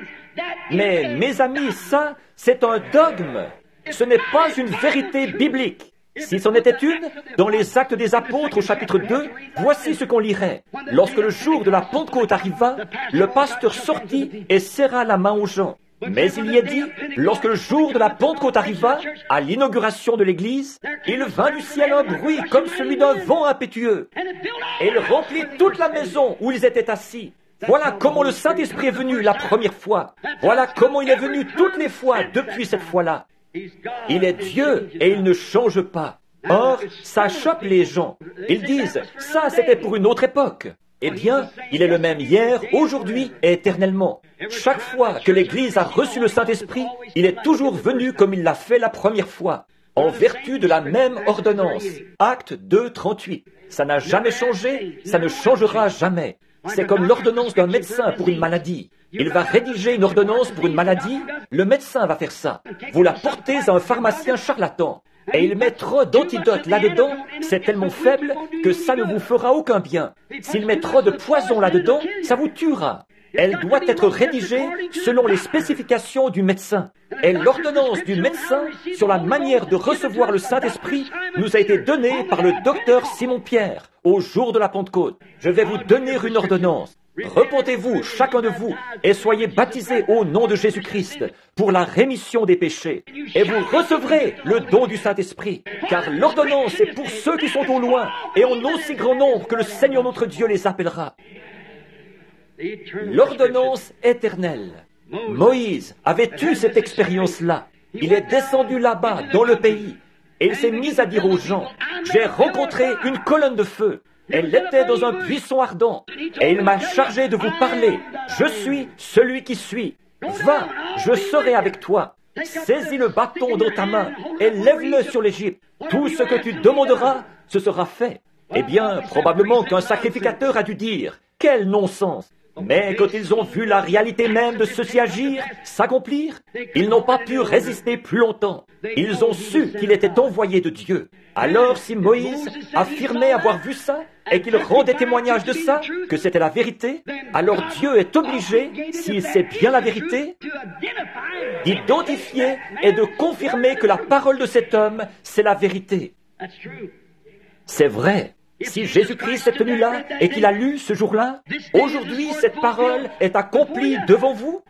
Mais, mes amis, ça, c'est un dogme. Ce n'est pas une vérité biblique. Si c'en était une, dans les Actes des Apôtres au chapitre deux, voici ce qu'on lirait. Lorsque le jour de la Pentecôte arriva, le pasteur sortit et serra la main aux gens. Mais il y est dit, lorsque le jour de la Pentecôte arriva, à l'inauguration de l'Église, il vint du ciel un bruit comme celui d'un vent impétueux. Et il remplit toute la maison où ils étaient assis. Voilà comment le Saint-Esprit est venu la première fois. Voilà comment il est venu toutes les fois depuis cette fois-là. Il est Dieu et il ne change pas. Or, ça choque les gens. Ils disent, ça c'était pour une autre époque. Eh bien, il est le même hier, aujourd'hui et éternellement. Chaque fois que l'Église a reçu le Saint-Esprit, il est toujours venu comme il l'a fait la première fois, en vertu de la même ordonnance. Acte deux, trente-huit. Ça n'a jamais changé, ça ne changera jamais. C'est comme l'ordonnance d'un médecin pour une maladie. Il va rédiger une ordonnance pour une maladie, le médecin va faire ça. Vous la portez à un pharmacien charlatan. Et il met trop d'antidotes là-dedans, c'est tellement faible que ça ne vous fera aucun bien. S'il met trop de poison là-dedans, ça vous tuera. Elle doit être rédigée selon les spécifications du médecin. Et l'ordonnance du médecin sur la manière de recevoir le Saint-Esprit nous a été donnée par le docteur Simon-Pierre au jour de la Pentecôte. Je vais vous donner une ordonnance. Repentez-vous, chacun de vous, et soyez baptisés au nom de Jésus-Christ pour la rémission des péchés. Et vous recevrez le don du Saint-Esprit, car l'ordonnance est pour ceux qui sont au loin et en aussi grand nombre que le Seigneur notre Dieu les appellera. L'ordonnance éternelle. Moïse avait eu cette expérience-là. Il est descendu là-bas, dans le pays, et il s'est mis à dire aux gens, « J'ai rencontré une colonne de feu. Elle était dans un buisson ardent, et il m'a chargé de vous parler. Je suis celui qui suis. Va, je serai avec toi. Saisis le bâton dans ta main et lève-le sur l'Égypte. Tout ce que tu demanderas, ce sera fait. » Eh bien, probablement qu'un sacrificateur a dû dire, « Quel non-sens !» Mais quand ils ont vu la réalité même de ceci agir, s'accomplir, ils n'ont pas pu résister plus longtemps. Ils ont su qu'il était envoyé de Dieu. Alors si Moïse affirmait avoir vu ça, et qu'il rendait témoignage de ça, que c'était la vérité, alors Dieu est obligé, s'il sait bien la vérité, d'identifier et de confirmer que la parole de cet homme, c'est la vérité. C'est vrai. Si Jésus-Christ est tenu là et qu'il a lu ce jour-là, aujourd'hui cette parole est accomplie devant vous.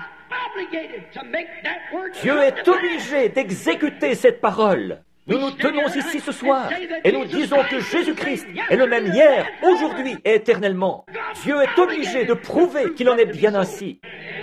Dieu est obligé d'exécuter cette parole. Nous nous tenons ici ce soir et nous disons que Jésus-Christ est le même hier, aujourd'hui et éternellement. Dieu est obligé de prouver qu'il en est bien ainsi.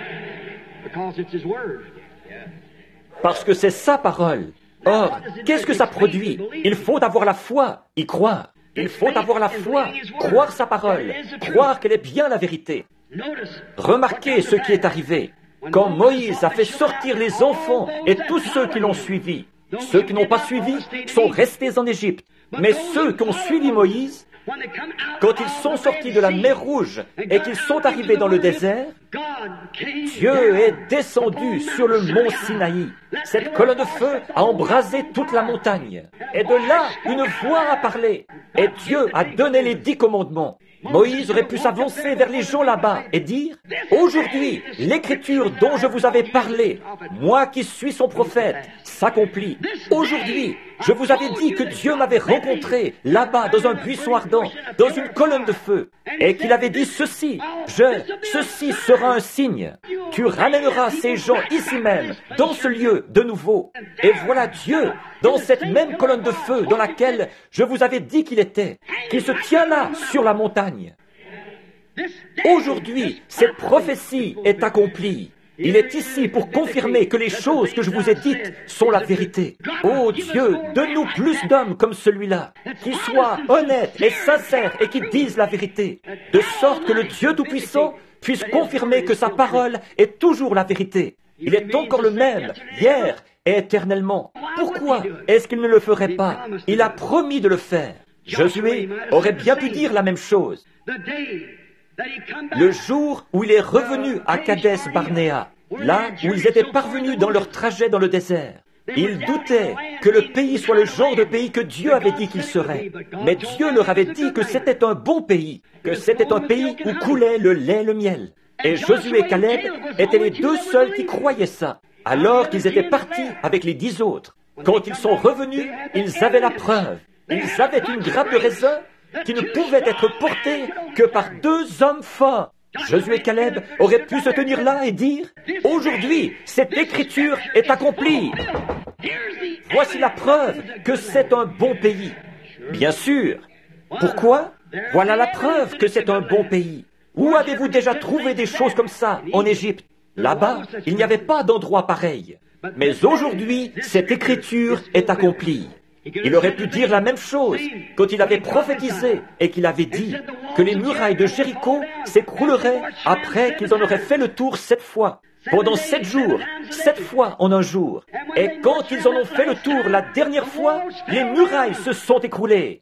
Parce que c'est sa parole. Or, qu'est-ce que ça produit? Il faut avoir la foi, y croire. Il faut avoir la foi, croire sa parole, croire qu'elle est bien la vérité. Remarquez ce qui est arrivé. Quand Moïse a fait sortir les enfants et tous ceux qui l'ont suivi, Ceux qui n'ont pas suivi sont restés en Égypte. Mais ceux qui ont suivi Moïse, quand ils sont sortis de la mer Rouge et qu'ils sont arrivés dans le désert, Dieu est descendu sur le mont Sinaï. Cette colonne de feu a embrasé toute la montagne. Et de là, une voix a parlé. Et Dieu a donné les dix commandements. Moïse aurait pu s'avancer vers les gens là-bas et dire « Aujourd'hui, l'écriture dont je vous avais parlé, moi qui suis son prophète, s'accomplit. Aujourd'hui, je vous avais dit que Dieu m'avait rencontré là-bas dans un buisson ardent, dans une colonne de feu, et qu'il avait dit ceci, je, ceci sera un signe. Tu ramèneras ces gens ici même, dans ce lieu, de nouveau. Et voilà Dieu, dans cette même colonne de feu dans laquelle je vous avais dit qu'il était, qui se tient là, sur la montagne. Aujourd'hui, cette prophétie est accomplie. Il est ici pour confirmer que les choses que je vous ai dites sont la vérité. Oh Dieu, donne-nous plus d'hommes comme celui-là, qui soient honnêtes et sincères et qui disent la vérité, de sorte que le Dieu Tout-Puissant puisse confirmer que sa parole est toujours la vérité. Il est encore le même, hier et éternellement. Pourquoi est-ce qu'il ne le ferait pas? Il a promis de le faire. Josué aurait bien pu dire la même chose. Le jour où il est revenu à Kadès Barnéa, là où ils étaient parvenus dans leur trajet dans le désert, ils doutaient que le pays soit le genre de pays que Dieu avait dit qu'il serait. Mais Dieu leur avait dit que c'était un bon pays, que c'était un pays où coulait le lait et le miel. Et Josué et Caleb étaient les deux seuls qui croyaient ça, alors qu'ils étaient partis avec les dix autres. Quand ils sont revenus, ils avaient la preuve. Ils avaient une grappe de raisin qui ne pouvait être portée que par deux hommes forts. Josué et Caleb auraient pu se tenir là et dire « Aujourd'hui, cette écriture est accomplie. Voici la preuve que c'est un bon pays. » Bien sûr. Pourquoi? Voilà la preuve que c'est un bon pays. Où avez-vous déjà trouvé des choses comme ça en Égypte? Là-bas, il n'y avait pas d'endroit pareil. Mais aujourd'hui, cette écriture est accomplie. Il aurait pu dire la même chose quand il avait prophétisé et qu'il avait dit que les murailles de Jéricho s'écrouleraient après qu'ils en auraient fait le tour sept fois, pendant sept jours, sept fois en un jour. Et quand ils en ont fait le tour la dernière fois, les murailles se sont écroulées.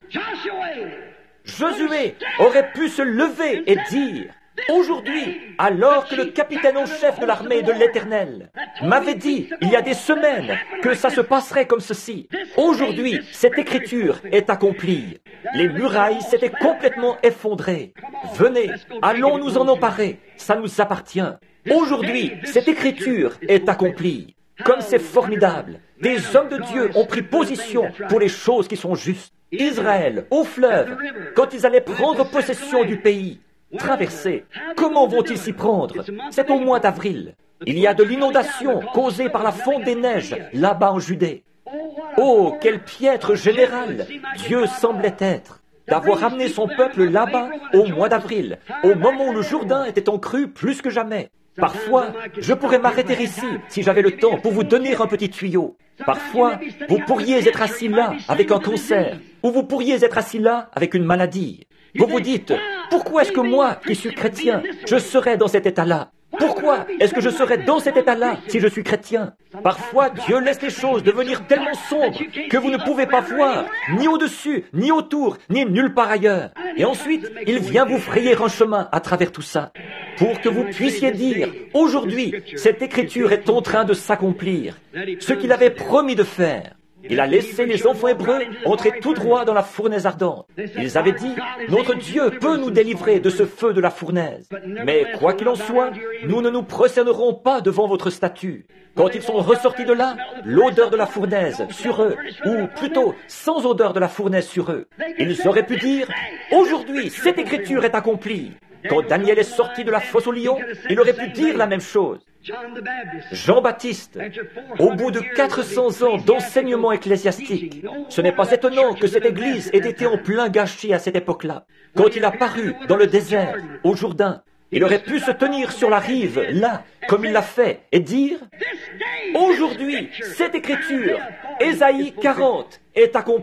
Josué aurait pu se lever et dire « Aujourd'hui, alors que le capitaine en chef de l'armée de l'Éternel m'avait dit, il y a des semaines, que ça se passerait comme ceci, aujourd'hui, cette écriture est accomplie. Les murailles s'étaient complètement effondrées. Venez, allons nous en emparer, ça nous appartient. Aujourd'hui, cette écriture est accomplie. Comme c'est formidable, des hommes de Dieu ont pris position pour les choses qui sont justes. Israël, au fleuve, quand ils allaient prendre possession du pays, traverser. Comment vont-ils s'y prendre? C'est au mois d'avril. Il y a de l'inondation causée par la fonte des neiges là-bas en Judée. Oh, quel piètre général Dieu semblait être d'avoir amené son peuple là-bas au mois d'avril, au moment où le Jourdain était en crue plus que jamais. Parfois, je pourrais m'arrêter ici si j'avais le temps pour vous donner un petit tuyau. Parfois, vous pourriez être assis là avec un cancer, ou vous pourriez être assis là avec une maladie. Vous vous dites, pourquoi est-ce que moi, qui suis chrétien, je serais dans cet état-là? Pourquoi est-ce que je serais dans cet état-là si je suis chrétien? Parfois, Dieu laisse les choses devenir tellement sombres que vous ne pouvez pas voir, ni au-dessus, ni autour, ni nulle part ailleurs. Et ensuite, il vient vous frayer un chemin à travers tout ça, pour que vous puissiez dire, aujourd'hui, cette écriture est en train de s'accomplir, ce qu'il avait promis de faire. Il a laissé les enfants hébreux entrer tout droit dans la fournaise ardente. Ils avaient dit, notre Dieu peut nous délivrer de ce feu de la fournaise. Mais quoi qu'il en soit, nous ne nous prosternerons pas devant votre statue. Quand ils sont ressortis de là, l'odeur de la fournaise sur eux, ou plutôt sans odeur de la fournaise sur eux, ils auraient pu dire, aujourd'hui, cette écriture est accomplie. Quand Daniel est sorti de la fosse au lion, il aurait pu dire la même chose. Jean-Baptiste, au bout de quatre cents ans d'enseignement ecclésiastique, ce n'est pas étonnant que cette église ait été en plein gâchis à cette époque-là. Quand il a paru dans le désert, au Jourdain, il aurait pu se tenir sur la rive, là, comme il l'a fait, et dire « Aujourd'hui, cette écriture, Ésaïe quarante, est accomplie. »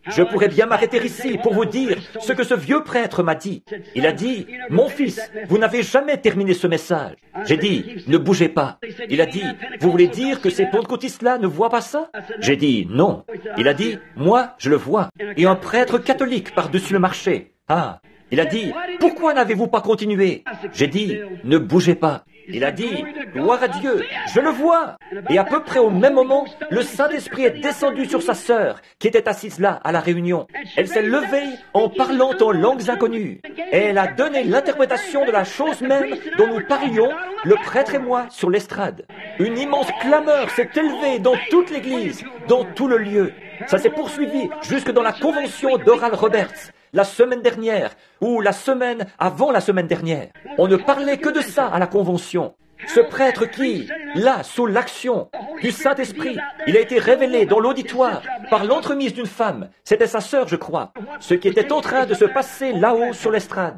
Je pourrais bien m'arrêter ici pour vous dire ce que ce vieux prêtre m'a dit. Il a dit, « Mon fils, vous n'avez jamais terminé ce message. » J'ai dit, « Ne bougez pas. » Il a dit, « Vous voulez dire que ces pentecôtistes-là ne voient pas ça ?» J'ai dit, « Non. » Il a dit, « Moi, je le vois. » Et un prêtre catholique par-dessus le marché. Ah, il a dit, « Pourquoi n'avez-vous pas continué ?» J'ai dit, « Ne bougez pas. » Il a dit, « Gloire à Dieu, je le vois !» Et à peu près au même moment, le Saint-Esprit est descendu sur sa sœur, qui était assise là, à la réunion. Elle s'est levée en parlant en langues inconnues. Et elle a donné l'interprétation de la chose même dont nous parlions, le prêtre et moi, sur l'estrade. Une immense clameur s'est élevée dans toute l'église, dans tout le lieu. Ça s'est poursuivi jusque dans la convention d'Oral Roberts, la semaine dernière, ou la semaine avant la semaine dernière. On ne parlait que de ça à la convention. Ce prêtre qui, là, sous l'action du Saint-Esprit, il a été révélé dans l'auditoire par l'entremise d'une femme. C'était sa sœur, je crois. Ce qui était en train de se passer là-haut sur l'estrade.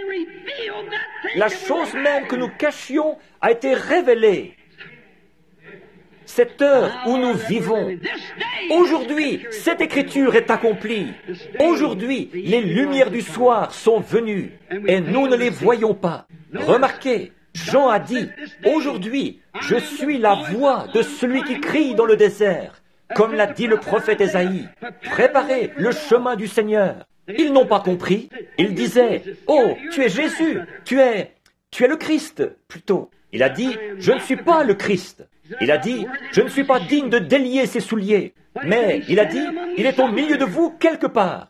La chose même que nous cachions a été révélée. Cette heure où nous vivons. Aujourd'hui, cette écriture est accomplie. Aujourd'hui, les lumières du soir sont venues et nous ne les voyons pas. Remarquez, Jean a dit, aujourd'hui, je suis la voix de celui qui crie dans le désert, comme l'a dit le prophète Ésaïe. Préparez le chemin du Seigneur. Ils n'ont pas compris. Ils disaient, oh, tu es Jésus, tu es, tu es le Christ, plutôt. Il a dit, je ne suis pas le Christ. Il a dit, je ne suis pas digne de délier ses souliers. Mais, il a dit, il est au milieu de vous quelque part.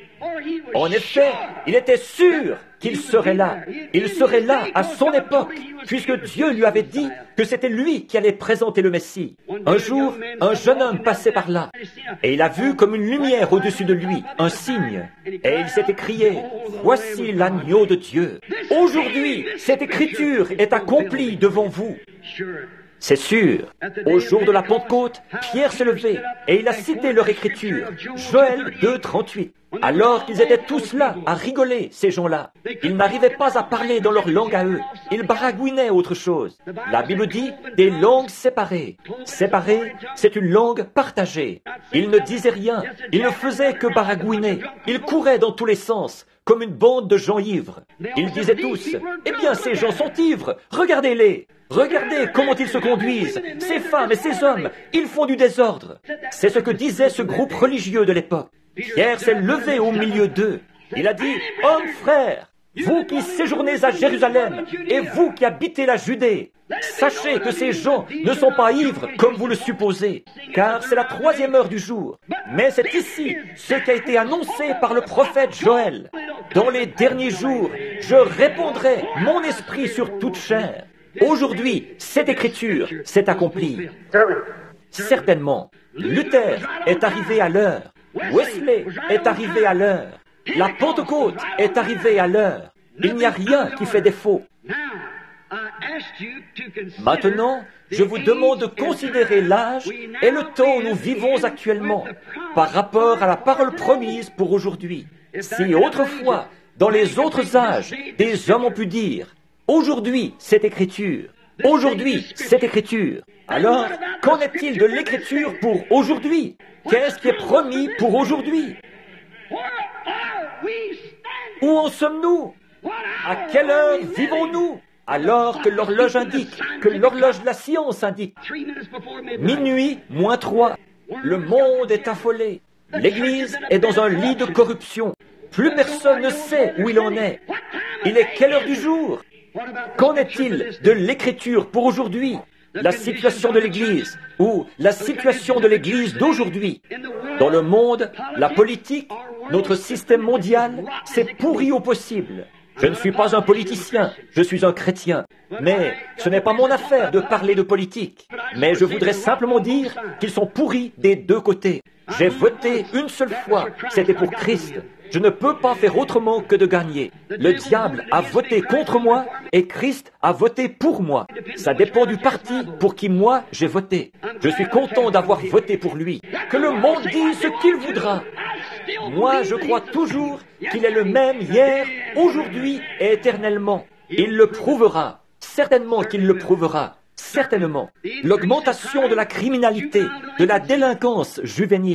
En effet, il était sûr qu'il serait là. Il serait là à son époque, puisque Dieu lui avait dit que c'était lui qui allait présenter le Messie. Un jour, un jeune homme passait par là, et il a vu comme une lumière au-dessus de lui, un signe. Et il s'est écrié, « Voici l'agneau de Dieu. Aujourd'hui, cette écriture est accomplie devant vous. » C'est sûr. Au jour de la Pentecôte, Pierre s'est levé et il a cité leur écriture, Joël deux, trente-huit. Alors qu'ils étaient tous là à rigoler, ces gens-là. Ils n'arrivaient pas à parler dans leur langue à eux. Ils baragouinaient autre chose. La Bible dit des langues séparées. Séparées, c'est une langue partagée. Ils ne disaient rien. Ils ne faisaient que baragouiner. Ils couraient dans tous les sens, comme une bande de gens ivres. Ils disaient tous, « Eh bien, ces gens sont ivres. Regardez-les. Regardez comment ils se conduisent. Ces femmes et ces hommes, ils font du désordre. » C'est ce que disait ce groupe religieux de l'époque. Pierre s'est levé au milieu d'eux. Il a dit, « Hommes, frères, vous qui séjournez à Jérusalem et vous qui habitez la Judée, sachez que ces gens ne sont pas ivres comme vous le supposez, car c'est la troisième heure du jour. Mais c'est ici ce qui a été annoncé par le prophète Joël. Dans les derniers jours, je répandrai mon esprit sur toute chair. Aujourd'hui, cette écriture s'est accomplie. » Certainement, Luther est arrivé à l'heure. Wesley est arrivé à l'heure. La Pentecôte est arrivée à l'heure. Il n'y a rien qui fait défaut. Maintenant, je vous demande de considérer l'âge et le temps où nous vivons actuellement par rapport à la parole promise pour aujourd'hui. Si autrefois, dans les autres âges, des hommes ont pu dire « Aujourd'hui, cette écriture. Aujourd'hui, cette écriture. » Alors, qu'en est-il de l'écriture pour aujourd'hui? Qu'est-ce qui est promis pour aujourd'hui? Où en sommes-nous? À quelle heure vivons-nous? Alors que l'horloge indique, que l'horloge de la science indique. Minuit moins trois. Le monde est affolé. L'Église est dans un lit de corruption. Plus personne ne sait où il en est. Il est quelle heure du jour? Qu'en est-il de l'écriture pour aujourd'hui? La situation de l'Église, ou la situation de l'Église d'aujourd'hui. Dans le monde, la politique, notre système mondial, c'est pourri au possible. Je ne suis pas un politicien, je suis un chrétien. Mais ce n'est pas mon affaire de parler de politique. Mais je voudrais simplement dire qu'ils sont pourris des deux côtés. J'ai voté une seule fois, c'était pour Christ. Je ne peux pas faire autrement que de gagner. Le diable a voté contre moi et Christ a voté pour moi. Ça dépend du parti pour qui moi j'ai voté. Je suis content d'avoir voté pour lui. Que le monde dise ce qu'il voudra. Moi, je crois toujours qu'il est le même hier, aujourd'hui et éternellement. Il le prouvera. Certainement qu'il le prouvera. Certainement. L'augmentation de la criminalité, de la délinquance juvénile,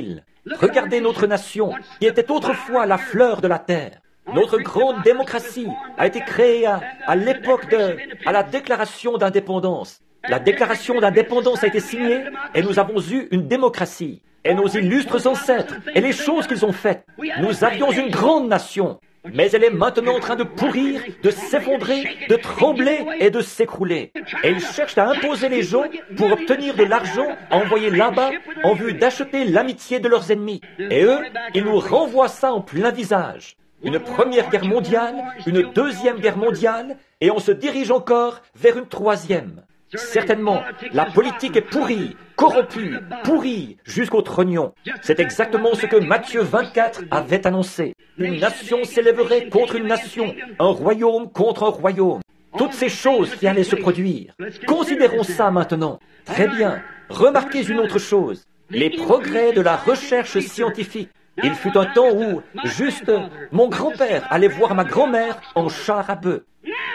Regardez notre nation, qui était autrefois la fleur de la terre. Notre grande démocratie a été créée à, à l'époque de, à la déclaration d'indépendance. La déclaration d'indépendance a été signée et nous avons eu une démocratie. Et nos illustres ancêtres et les choses qu'ils ont faites. Nous avions une grande nation, mais elle est maintenant en train de pourrir, de s'effondrer, de trembler et de s'écrouler. Et ils cherchent à imposer les gens pour obtenir de l'argent à envoyer là-bas en vue d'acheter l'amitié de leurs ennemis. Et eux, ils nous renvoient ça en plein visage. Une première guerre mondiale, une deuxième guerre mondiale, et on se dirige encore vers une troisième. Certainement, la politique est pourrie, corrompue, pourrie jusqu'au trognon. C'est exactement ce que Matthieu vingt-quatre avait annoncé. Une nation s'élèverait contre une nation, un royaume contre un royaume. Toutes ces choses qui allaient se produire. Considérons ça maintenant. Très bien. Remarquez une autre chose. Les progrès de la recherche scientifique. Il fut un temps où, juste, mon grand-père allait voir ma grand-mère en char à bœuf.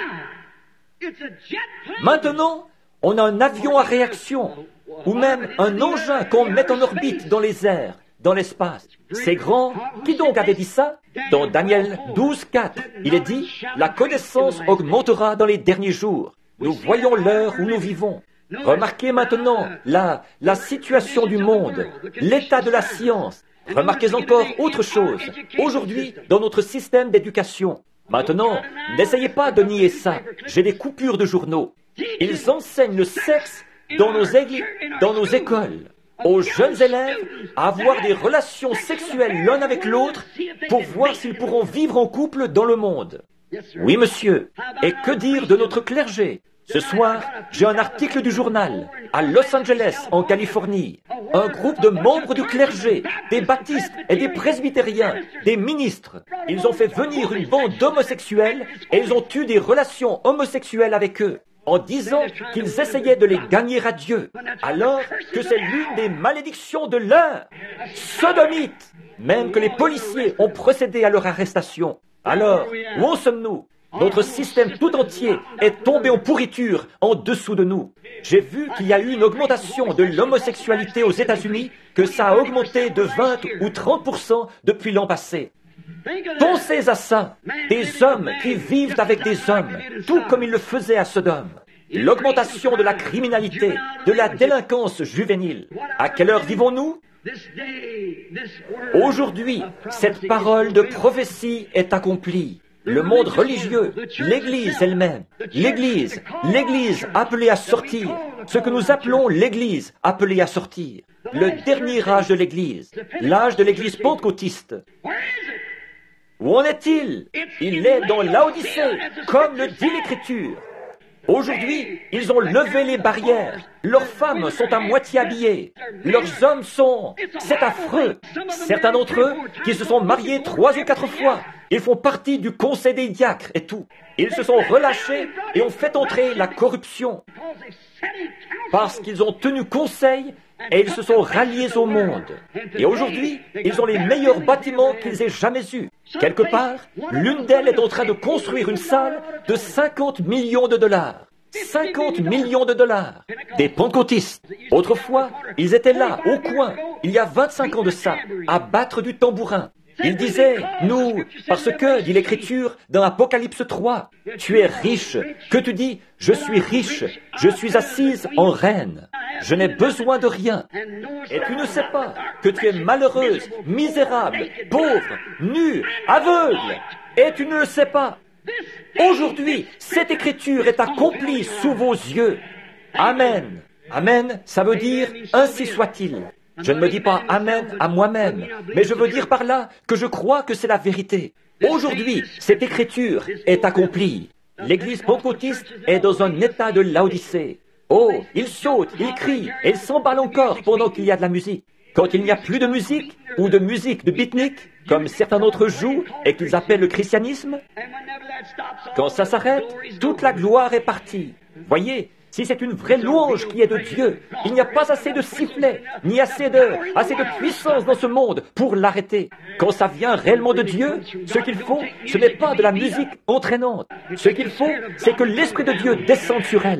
Maintenant, on a un avion à réaction, ou même un engin qu'on met en orbite dans les airs, dans l'espace. C'est grand. Qui donc avait dit ça? Dans Daniel douze, quatre, il est dit, la connaissance augmentera dans les derniers jours. Nous voyons l'heure où nous vivons. Remarquez maintenant la, la situation du monde, l'état de la science. Remarquez encore autre chose. Aujourd'hui, dans notre système d'éducation. Maintenant, n'essayez pas de nier ça. J'ai des coupures de journaux. Ils enseignent le sexe dans nos églises, dans nos écoles, aux jeunes élèves à avoir des relations sexuelles l'un avec l'autre pour voir s'ils pourront vivre en couple dans le monde. Oui, monsieur. Et que dire de notre clergé? Ce soir, j'ai un article du journal, à Los Angeles, en Californie. Un groupe de membres du clergé, des baptistes et des presbytériens, des ministres. Ils ont fait venir une bande d'homosexuels et ils ont eu des relations homosexuelles avec eux, en disant qu'ils essayaient de les gagner à Dieu, alors que c'est l'une des malédictions de l'heure. Sodomite! Même que les policiers ont procédé à leur arrestation. Alors, où en sommes-nous? Notre système tout entier est tombé en pourriture en dessous de nous. J'ai vu qu'il y a eu une augmentation de l'homosexualité aux États-Unis, que ça a augmenté de vingt ou trente pour cent depuis l'an passé. Pensez à ça, des hommes qui vivent avec des hommes, tout comme ils le faisaient à Sodome. L'augmentation de la criminalité, de la délinquance juvénile. À quelle heure vivons-nous? Aujourd'hui, cette parole de prophétie est accomplie. Le monde religieux, l'Église elle-même, l'Église, l'Église appelée à sortir, ce que nous appelons l'Église appelée à sortir, le dernier âge de l'Église, l'âge de l'Église pentecôtiste. Où en est-il? Il est dans Laodicée, comme le dit l'Écriture. Aujourd'hui, ils ont levé les barrières. Leurs femmes sont à moitié habillées. Leurs hommes sont... C'est affreux. Certains d'entre eux, qui se sont mariés trois ou quatre fois, ils font partie du conseil des diacres et tout. Ils se sont relâchés et ont fait entrer la corruption. Parce qu'ils ont tenu conseil et ils se sont ralliés au monde. Et aujourd'hui, ils ont les meilleurs bâtiments qu'ils aient jamais eus. Quelque part, l'une d'elles est en train de construire une salle de cinquante millions de dollars. cinquante millions de dollars. Des pentecôtistes. Autrefois, ils étaient là, au coin, il y a vingt-cinq ans de ça, à battre du tambourin. Ils disaient, nous, parce que, dit l'Écriture dans Apocalypse trois, tu es riche. Que tu dis? Je suis riche. Je suis assise en reine. Je n'ai besoin de rien. Et tu ne sais pas que tu es malheureuse, misérable, pauvre, nue, aveugle. Et tu ne le sais pas. Aujourd'hui, cette Écriture est accomplie sous vos yeux. Amen. Amen, ça veut dire ainsi soit-il. Je ne me dis pas Amen à moi-même, mais je veux dire par là que je crois que c'est la vérité. Aujourd'hui, cette écriture est accomplie. L'Église pentecôtiste est dans un état de Laodicée. Oh, il saute, il crie, et il s'emballe encore pendant qu'il y a de la musique. Quand il n'y a plus de musique, ou de musique de beatnik, comme certains d'entre eux jouent et qu'ils appellent le christianisme, quand ça s'arrête, toute la gloire est partie. Voyez, si c'est une vraie louange qui est de Dieu, il n'y a pas assez de sifflets, ni assez de, assez de puissance dans ce monde pour l'arrêter. Quand ça vient réellement de Dieu, ce qu'il faut, ce n'est pas de la musique entraînante. Ce qu'il faut, c'est que l'Esprit de Dieu descende sur elle,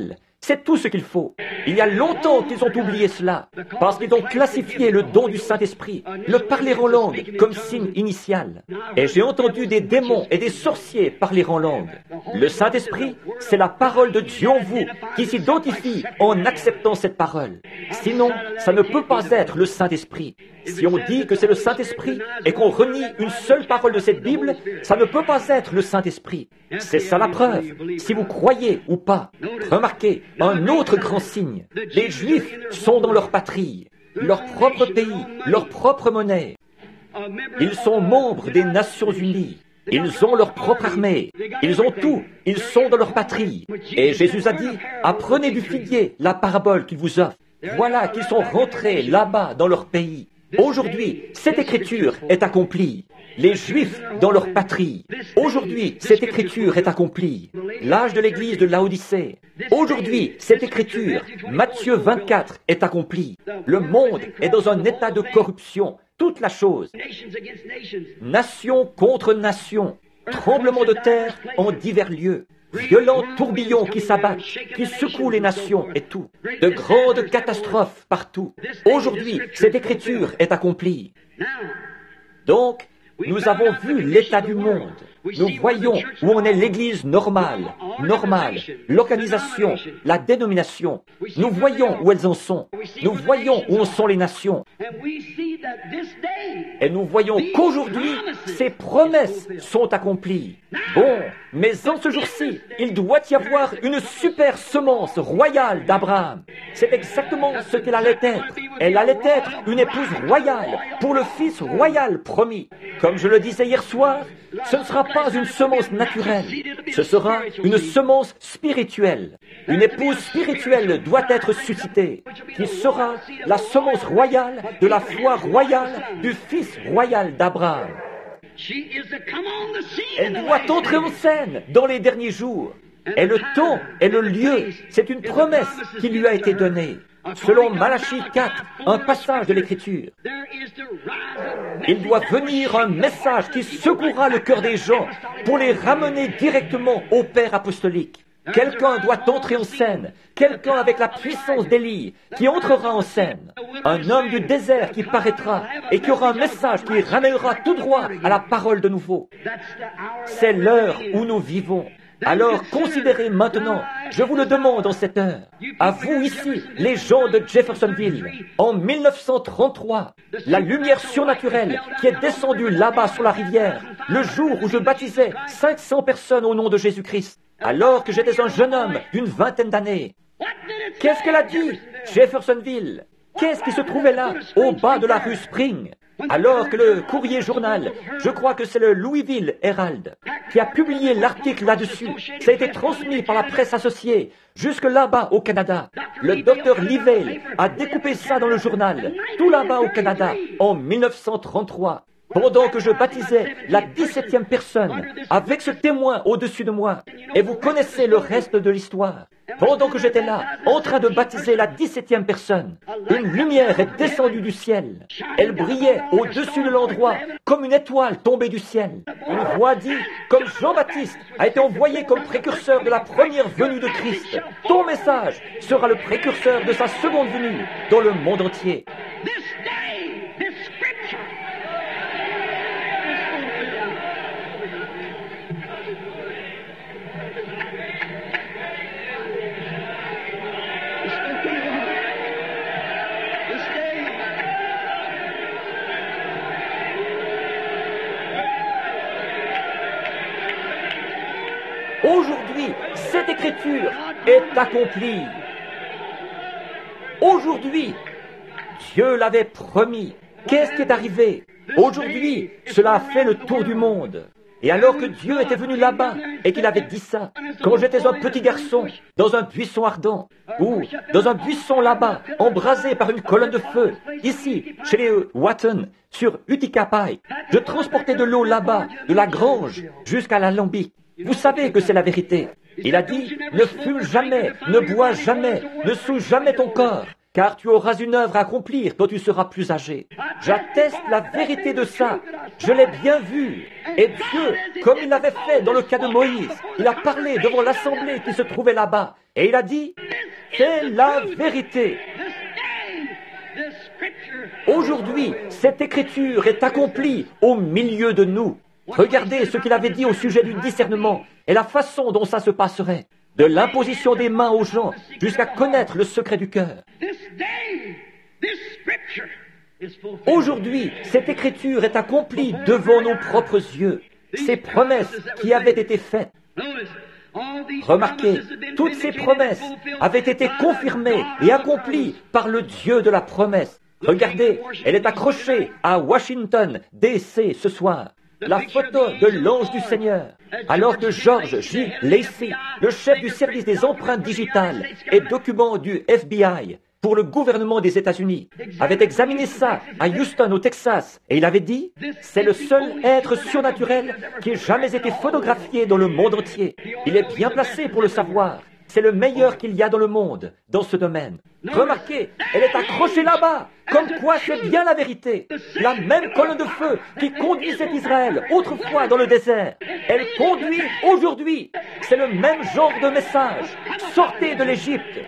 C'est tout ce qu'il faut. Il y a longtemps qu'ils ont oublié cela, parce qu'ils ont classifié le don du Saint-Esprit, le parler en langue, comme signe initial. Et j'ai entendu des démons et des sorciers parler en langue. Le Saint-Esprit, c'est la parole de Dieu en vous, qui s'identifie en acceptant cette parole. Sinon, ça ne peut pas être le Saint-Esprit. Si on dit que c'est le Saint-Esprit et qu'on renie une seule parole de cette Bible, ça ne peut pas être le Saint-Esprit. C'est ça la preuve, si vous croyez ou pas. Remarquez, un autre grand signe. Les Juifs sont dans leur patrie, leur propre pays, leur propre monnaie. Ils sont membres des Nations Unies. Ils ont leur propre armée. Ils ont tout. Ils sont dans leur patrie. Et Jésus a dit, apprenez du figuier la parabole qu'il vous offre. Voilà qu'ils sont rentrés là-bas dans leur pays. Aujourd'hui, cette écriture est accomplie. Les Juifs dans leur patrie. Aujourd'hui, cette écriture est accomplie. L'âge de l'église de Laodicée. Aujourd'hui, cette écriture, Matthieu vingt-quatre, est accomplie. Le monde est dans un état de corruption. Toute la chose. Nation contre nation. Tremblement de terre en divers lieux. Violents tourbillons qui s'abattent, qui secouent les nations et tout. De grandes catastrophes partout. Aujourd'hui, cette écriture est accomplie. Donc, nous avons vu l'état du monde. Nous voyons où en est l'Église normale, normale, l'organisation, la dénomination. Nous voyons où elles en sont. Nous voyons où en sont les nations. Et nous voyons qu'aujourd'hui, ces promesses sont accomplies. Bon, mais en ce jour-ci, il doit y avoir une super semence royale d'Abraham. C'est exactement ce qu'elle allait être. Elle allait être une épouse royale pour le fils royal promis. Comme je le disais hier soir, ce ne sera pas une semence naturelle, ce sera une semence spirituelle. Une épouse spirituelle doit être suscitée, qui sera la semence royale de la foi royale du fils royal d'Abraham. Elle doit entrer en scène dans les derniers jours. Et le temps et le lieu, c'est une promesse qui lui a été donnée. Selon Malachie quatre, un passage de l'Écriture, il doit venir un message qui secouera le cœur des gens pour les ramener directement au Père apostolique. Quelqu'un doit entrer en scène, quelqu'un avec la puissance d'Élie qui entrera en scène, un homme du désert qui paraîtra et qui aura un message qui ramènera tout droit à la parole de nouveau. C'est l'heure où nous vivons. Alors considérez maintenant, je vous le demande en cette heure, à vous ici, les gens de Jeffersonville, en mille neuf cent trente-trois, la lumière surnaturelle qui est descendue là-bas sur la rivière, le jour où je baptisais cinq cents personnes au nom de Jésus-Christ, alors que j'étais un jeune homme d'une vingtaine d'années. Qu'est-ce qu'elle a dit, Jeffersonville? Qu'est-ce qui se trouvait là, au bas de la rue Spring? Alors que le courrier journal, je crois que c'est le Louisville Herald, qui a publié l'article là-dessus, ça a été transmis par la presse associée, jusque là-bas au Canada. Le docteur Livell a découpé ça dans le journal, tout là-bas au Canada, en mille neuf cent trente-trois. Pendant que je baptisais la dix-septième personne, avec ce témoin au-dessus de moi. Et vous connaissez le reste de l'histoire. Pendant que j'étais là, en train de baptiser la dix-septième personne, une lumière est descendue du ciel. Elle brillait au-dessus de l'endroit, comme une étoile tombée du ciel. Une voix dit, comme Jean-Baptiste a été envoyé comme précurseur de la première venue de Christ, ton message sera le précurseur de sa seconde venue dans le monde entier. Aujourd'hui, cette écriture est accomplie. Aujourd'hui, Dieu l'avait promis. Qu'est-ce qui est arrivé? Aujourd'hui, cela a fait le tour du monde. Et alors que Dieu était venu là-bas et qu'il avait dit ça, quand j'étais un petit garçon, dans un buisson ardent, ou dans un buisson là-bas, embrasé par une colonne de feu, ici, chez les Watton, sur Utica Pike, je transportais de l'eau là-bas, de la grange, jusqu'à l'alambic. Vous savez que c'est la vérité. Il a dit, ne fume jamais, ne bois jamais, ne souille jamais ton corps. car tu auras une œuvre à accomplir quand tu seras plus âgé. J'atteste la vérité de ça. Je l'ai bien vu. Et Dieu, comme il l'avait fait dans le cas de Moïse, il a parlé devant l'assemblée qui se trouvait là-bas. Et il a dit, c'est la vérité. Aujourd'hui, cette écriture est accomplie au milieu de nous. Regardez ce qu'il avait dit au sujet du discernement et la façon dont ça se passerait. De l'imposition des mains aux gens jusqu'à connaître le secret du cœur. Aujourd'hui, cette écriture est accomplie devant nos propres yeux. Ces promesses qui avaient été faites. Remarquez, toutes ces promesses avaient été confirmées et accomplies par le Dieu de la promesse. Regardez, elle est accrochée à Washington, D C ce soir. La photo de l'ange du Seigneur, alors que George J. Lacey, le chef du service des empreintes digitales et documents du F B I pour le gouvernement des États-Unis, avait examiné ça à Houston, au Texas, et il avait dit, c'est le seul être surnaturel qui ait jamais été photographié dans le monde entier. Il est bien placé pour le savoir. C'est le meilleur qu'il y a dans le monde, dans ce domaine. Remarquez, elle est accrochée là-bas, comme quoi c'est bien la vérité. La même colonne de feu qui conduisait Israël autrefois dans le désert, elle conduit aujourd'hui. C'est le même genre de message. Sortez de l'Égypte.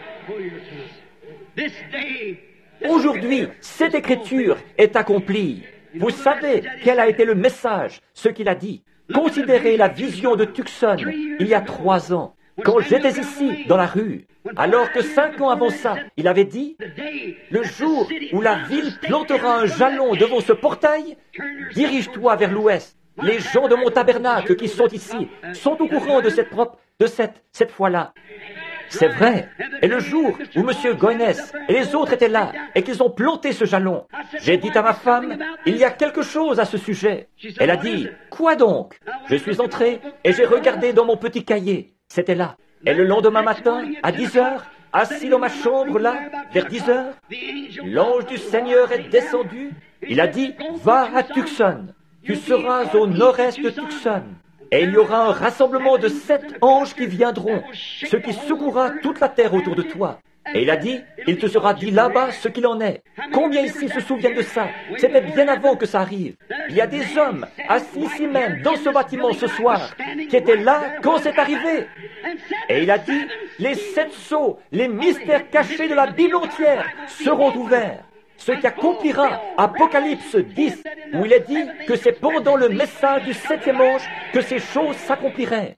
Aujourd'hui, cette écriture est accomplie. Vous savez quel a été le message, ce qu'il a dit. Considérez la vision de Tucson il y a trois ans. Quand j'étais ici, dans la rue, alors que cinq ans avant ça, il avait dit, le jour où la ville plantera un jalon devant ce portail, dirige-toi vers l'ouest. Les gens de mon tabernacle qui sont ici sont au courant de cette propre, de cette, cette fois-là. C'est vrai. Et le jour où M. Goines et les autres étaient là et qu'ils ont planté ce jalon, j'ai dit à ma femme, il y a quelque chose à ce sujet. Elle a dit, quoi donc? Je suis entré et j'ai regardé dans mon petit cahier. C'était là. Et le lendemain matin, à dix heures, assis dans ma chambre là, vers dix heures, l'ange du Seigneur est descendu. Il a dit, va à Tucson. Tu seras au nord-est de Tucson. Et il y aura un rassemblement de sept anges qui viendront, ce qui secourra toute la terre autour de toi. Et il a dit, il te sera dit là-bas ce qu'il en est. Combien ici se souviennent de ça? C'était bien avant que ça arrive. Il y a des hommes assis ici même, dans ce bâtiment ce soir, qui étaient là quand c'est arrivé. Et il a dit, les sept sceaux, les mystères cachés de la Bible entière seront ouverts. Ce qui accomplira Apocalypse dix, où il est dit que c'est pendant le message du septième ange que ces choses s'accompliraient.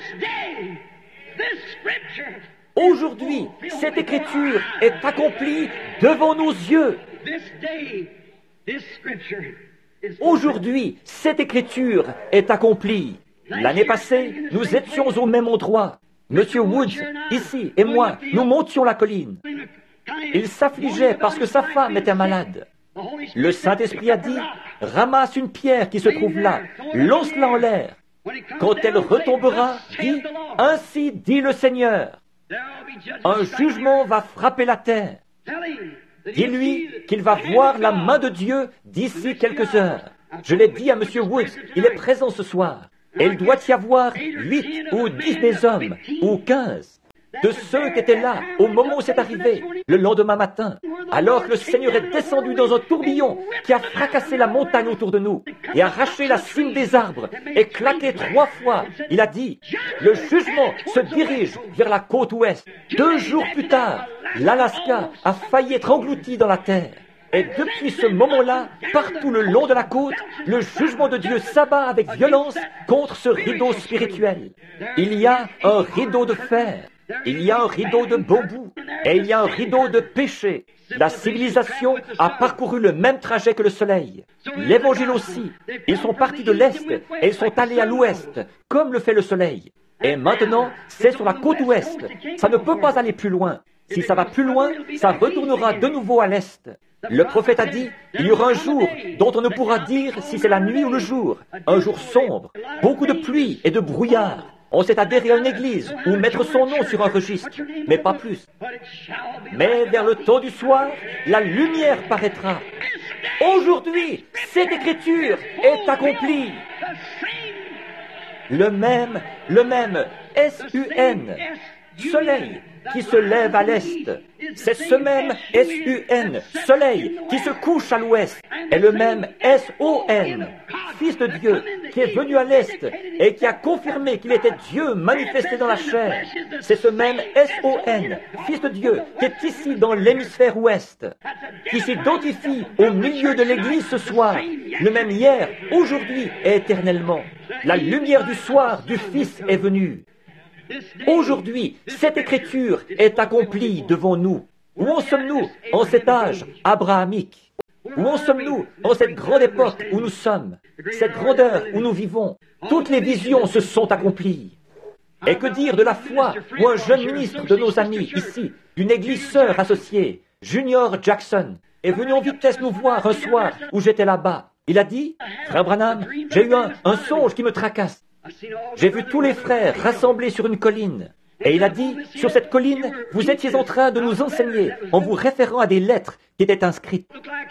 Aujourd'hui, cette écriture est accomplie devant nos yeux. Aujourd'hui, cette écriture est accomplie. L'année passée, nous étions au même endroit. Monsieur Woods, ici, et moi, nous montions la colline. Il s'affligeait parce que sa femme était malade. Le Saint-Esprit a dit, ramasse une pierre qui se trouve là, lance-la en l'air. Quand elle retombera, dis, ainsi dit le Seigneur. Un jugement va frapper la terre. Dis-lui qu'il va voir la main de Dieu d'ici quelques heures. Je l'ai dit à M. Woods, il est présent ce soir. Et il doit y avoir huit ou dix des hommes, ou quinze. De ceux qui étaient là au moment où c'est arrivé, le lendemain matin, alors que le Seigneur est descendu dans un tourbillon qui a fracassé la montagne autour de nous et arraché la cime des arbres et claqué trois fois, il a dit, le jugement se dirige vers la côte ouest. Deux jours plus tard, l'Alaska a failli être englouti dans la terre. Et depuis ce moment-là, partout le long de la côte, le jugement de Dieu s'abat avec violence contre ce rideau spirituel. Il y a un rideau de fer. Il y a un rideau de bambou et il y a un rideau de péché. La civilisation a parcouru le même trajet que le soleil. L'Évangile aussi. Ils sont partis de l'Est et ils sont allés à l'Ouest, comme le fait le soleil. Et maintenant, c'est sur la côte Ouest. Ça ne peut pas aller plus loin. Si ça va plus loin, ça retournera de nouveau à l'Est. Le prophète a dit, il y aura un jour dont on ne pourra dire si c'est la nuit ou le jour. Un jour sombre, beaucoup de pluie et de brouillard. On s'est adhéré à une église ou mettre son nom sur un registre, mais pas plus. Mais vers le temps du soir, la lumière paraîtra. Aujourd'hui, cette écriture est accomplie. Le même, le même S U N, soleil qui se lève à l'est. C'est ce même S U N, soleil, qui se couche à l'ouest, est le même S O N, Fils de Dieu, qui est venu à l'est et qui a confirmé qu'il était Dieu manifesté dans la chair. C'est ce même S O N, Fils de Dieu, qui est ici dans l'hémisphère ouest, qui s'identifie au milieu de l'Église ce soir, le même hier, aujourd'hui et éternellement. La lumière du soir du Fils est venue. Aujourd'hui, cette écriture est accomplie devant nous. Où en sommes-nous en cet âge abrahamique? Où en sommes-nous en cette grande époque où nous sommes? Cette grandeur où nous vivons? Toutes les visions se sont accomplies. Et que dire de la foi où un jeune ministre de nos amis ici, d'une église sœur associée, Junior Jackson, est venu en vitesse nous voir un soir où j'étais là-bas. Il a dit, « Frère Branham, j'ai eu un, un songe qui me tracasse. J'ai vu tous les frères rassemblés sur une colline. Et il a dit, sur cette colline, vous étiez en train de nous enseigner en vous référant à des lettres qui étaient inscrites.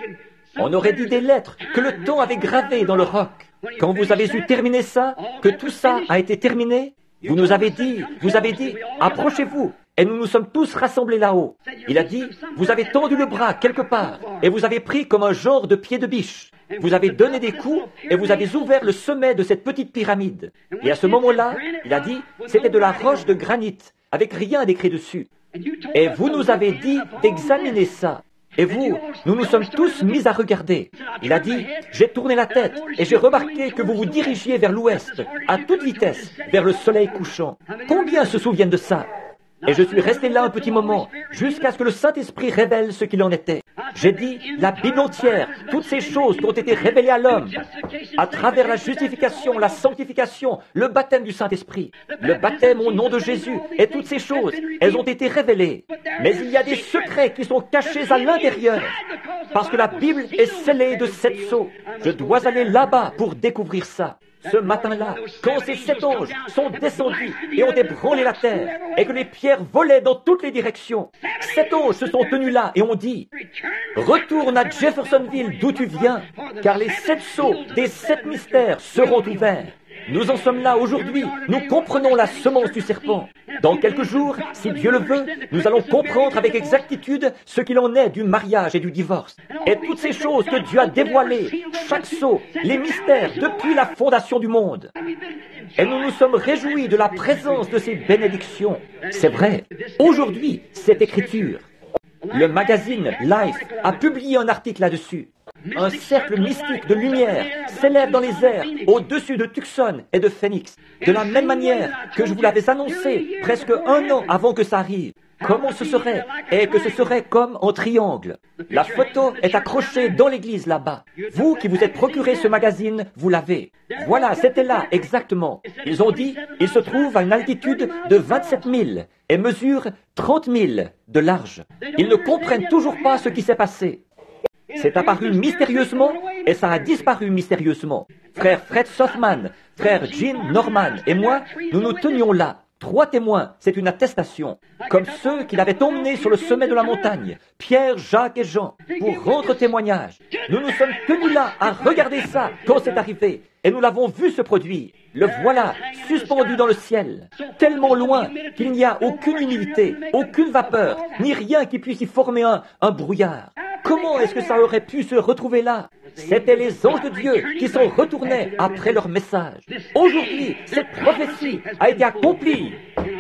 On aurait dit des lettres que le temps avait gravées dans le roc. Quand vous avez eu terminé ça, que tout ça a été terminé, vous nous avez dit, vous avez dit, approchez-vous. Et nous nous sommes tous rassemblés là-haut. Il a dit, vous avez tendu le bras quelque part et vous avez pris comme un genre de pied de biche. Vous avez donné des coups et vous avez ouvert le sommet de cette petite pyramide. Et à ce moment-là, il a dit, c'était de la roche de granit, avec rien d'écrit dessus. Et vous nous avez dit d'examiner ça. Et vous, nous nous sommes tous mis à regarder. Il a dit, j'ai tourné la tête et j'ai remarqué que vous vous dirigiez vers l'ouest, à toute vitesse, vers le soleil couchant. Combien se souviennent de ça? Et je suis resté là un petit moment, jusqu'à ce que le Saint-Esprit révèle ce qu'il en était. J'ai dit, la Bible entière, toutes ces choses qui ont été révélées à l'homme, à travers la justification, la sanctification, le baptême du Saint-Esprit, le baptême au nom de Jésus, et toutes ces choses, elles ont été révélées. Mais il y a des secrets qui sont cachés à l'intérieur, parce que la Bible est scellée de sept sceaux. Je dois aller là-bas pour découvrir ça. Ce matin-là, quand ces sept anges sont descendus et ont ébranlé la terre, et que les pierres volaient dans toutes les directions, sept anges se sont tenus là et ont dit, « Retourne à Jeffersonville d'où tu viens, car les sept sceaux des sept mystères seront ouverts. » Nous en sommes là aujourd'hui, nous comprenons la semence du serpent. Dans quelques jours, si Dieu le veut, nous allons comprendre avec exactitude ce qu'il en est du mariage et du divorce. Et toutes ces choses que Dieu a dévoilées, chaque sceau, les mystères depuis la fondation du monde. Et nous nous sommes réjouis de la présence de ces bénédictions. C'est vrai, aujourd'hui, cette écriture, le magazine Life a publié un article là-dessus. Un cercle mystique de lumière s'élève dans les airs au-dessus de Tucson et de Phoenix, de la même manière que je vous l'avais annoncé presque un an avant que ça arrive. Comment ce serait? Et que ce serait comme en triangle. La photo est accrochée dans l'église là-bas. Vous qui vous êtes procuré ce magazine, vous l'avez. Voilà, c'était là, exactement. Ils ont dit, il se trouve à une altitude de vingt-sept mille et mesure trente mille de large. Ils ne comprennent toujours pas ce qui s'est passé. C'est apparu mystérieusement et ça a disparu mystérieusement. Frère Fred Sothman, frère Jim Norman et moi, nous nous tenions là. Trois témoins, c'est une attestation, comme ceux qui l'avaient emmené sur le sommet de la montagne, Pierre, Jacques et Jean, pour rendre témoignage. Nous nous sommes tenus là à regarder ça quand c'est arrivé, et nous l'avons vu se produire. Le voilà, suspendu dans le ciel, tellement loin qu'il n'y a aucune humidité, aucune vapeur, ni rien qui puisse y former un, un brouillard. Comment est-ce que ça aurait pu se retrouver là? C'étaient les anges de Dieu qui s'en retournaient après leur message. Aujourd'hui, cette prophétie a été accomplie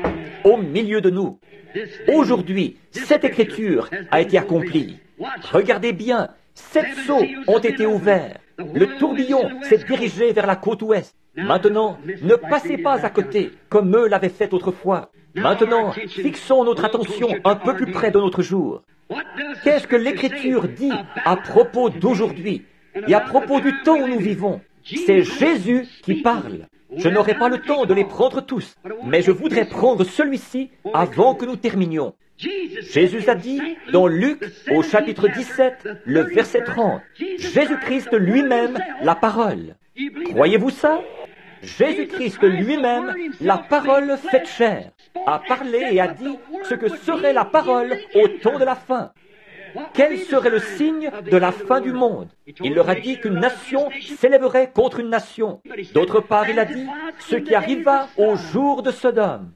au milieu de nous. Aujourd'hui, cette écriture a été accomplie. Regardez bien, sept sceaux ont été ouverts. Le tourbillon s'est dirigé vers la côte ouest. Maintenant, ne passez pas à côté, comme eux l'avaient fait autrefois. Maintenant, fixons notre attention un peu plus près de notre jour. Qu'est-ce que l'Écriture dit à propos d'aujourd'hui et à propos du temps où nous vivons? C'est Jésus qui parle. Je n'aurai pas le temps de les prendre tous, mais je voudrais prendre celui-ci avant que nous terminions. Jésus a dit dans Luc au chapitre dix-sept, le verset trente, Jésus-Christ lui-même, la parole. Croyez-vous ça? Jésus-Christ lui-même, la parole faite chair, a parlé et a dit ce que serait la parole au temps de la fin. Quel serait le signe de la fin du monde? Il leur a dit qu'une nation s'élèverait contre une nation. D'autre part, il a dit ce qui arriva au jour de Sodome.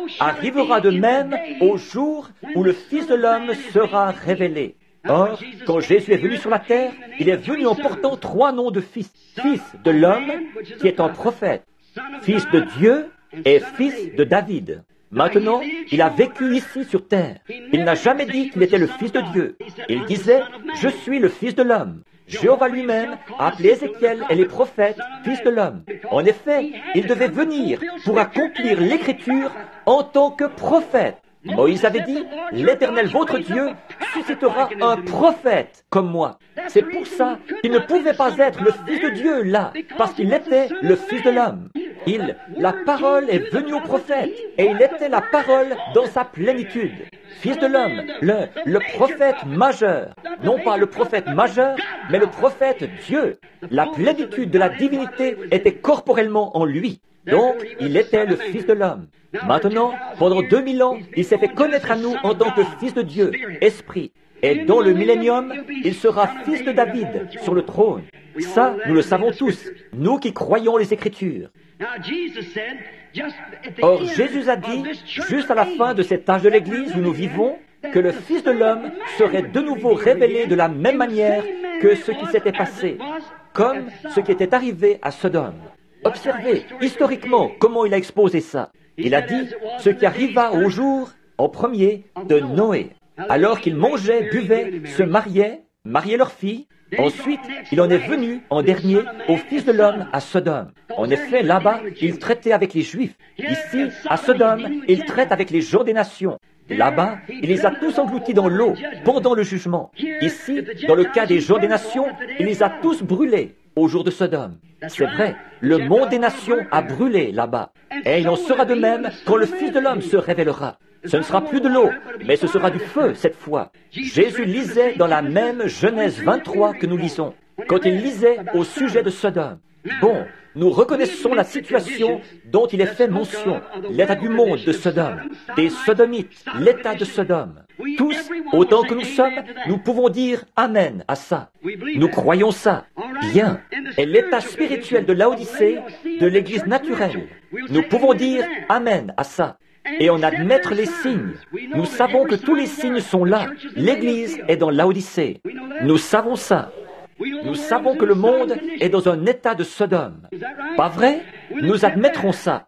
arrivera de même au jour où le Fils de l'homme sera révélé. Or, quand Jésus est venu sur la terre, il est venu en portant trois noms de fils. Fils de l'homme, qui est un prophète, fils de Dieu et fils de David. Maintenant, il a vécu ici sur terre. Il n'a jamais dit qu'il était le Fils de Dieu. Il disait, « Je suis le Fils de l'homme ». Jéhovah lui-même a appelé Ézéchiel et les prophètes Fils de l'homme. En effet, il devait venir pour accomplir l'Écriture en tant que prophète. Moïse avait dit, « L'Éternel, votre Dieu, suscitera un prophète comme moi ». C'est pour ça qu'il ne pouvait pas être le Fils de Dieu là, parce qu'il était le Fils de l'homme. Il, la parole est venue au prophète, et il était la parole dans sa plénitude. Fils de l'homme, le, le prophète majeur. Non pas le prophète majeur, mais le prophète Dieu. La plénitude de la divinité était corporellement en lui. Donc, il était le Fils de l'homme. Maintenant, pendant deux mille ans, il s'est fait connaître à nous en tant que Fils de Dieu, Esprit. Et dans le millénium, il sera Fils de David sur le trône. Ça, nous le savons tous, nous qui croyons les Écritures. Or, Jésus a dit, juste à la fin de cet âge de l'Église où nous vivons, que le Fils de l'homme serait de nouveau révélé de la même manière que ce qui s'était passé, comme ce qui était arrivé à Sodome. Observez historiquement comment il a exposé ça. Il a dit ce qui arriva au jour, en premier, de Noé. Alors qu'ils mangeaient, buvaient, se mariaient, mariaient leurs filles, ensuite, il en est venu, en dernier, au Fils de l'homme à Sodome. En effet, là-bas, il traitait avec les Juifs. Ici, à Sodome, il traite avec les gens des nations. Là-bas, il les a tous engloutis dans l'eau, pendant le jugement. Ici, dans le cas des gens des nations, il les a tous brûlés au jour de Sodome. C'est vrai, le monde des nations a brûlé là-bas. Et il en sera de même quand le Fils de l'homme se révélera. Ce ne sera plus de l'eau, mais ce sera du feu cette fois. Jésus lisait dans la même Genèse vingt-trois que nous lisons, quand il lisait au sujet de Sodome. Bon, nous reconnaissons la situation dont il est fait mention, l'état du monde de Sodome, des Sodomites, l'état de Sodome. Tous, autant que nous sommes, nous pouvons dire Amen à ça. Nous croyons ça. Bien. Et l'état spirituel de Laodicée, de l'Église naturelle, nous pouvons dire Amen à ça. Et en admettre les signes. Nous savons que tous les signes sont là. L'Église est dans Laodicée. Nous savons ça. Nous savons que le monde est dans un état de Sodome. Pas vrai? Nous admettrons ça.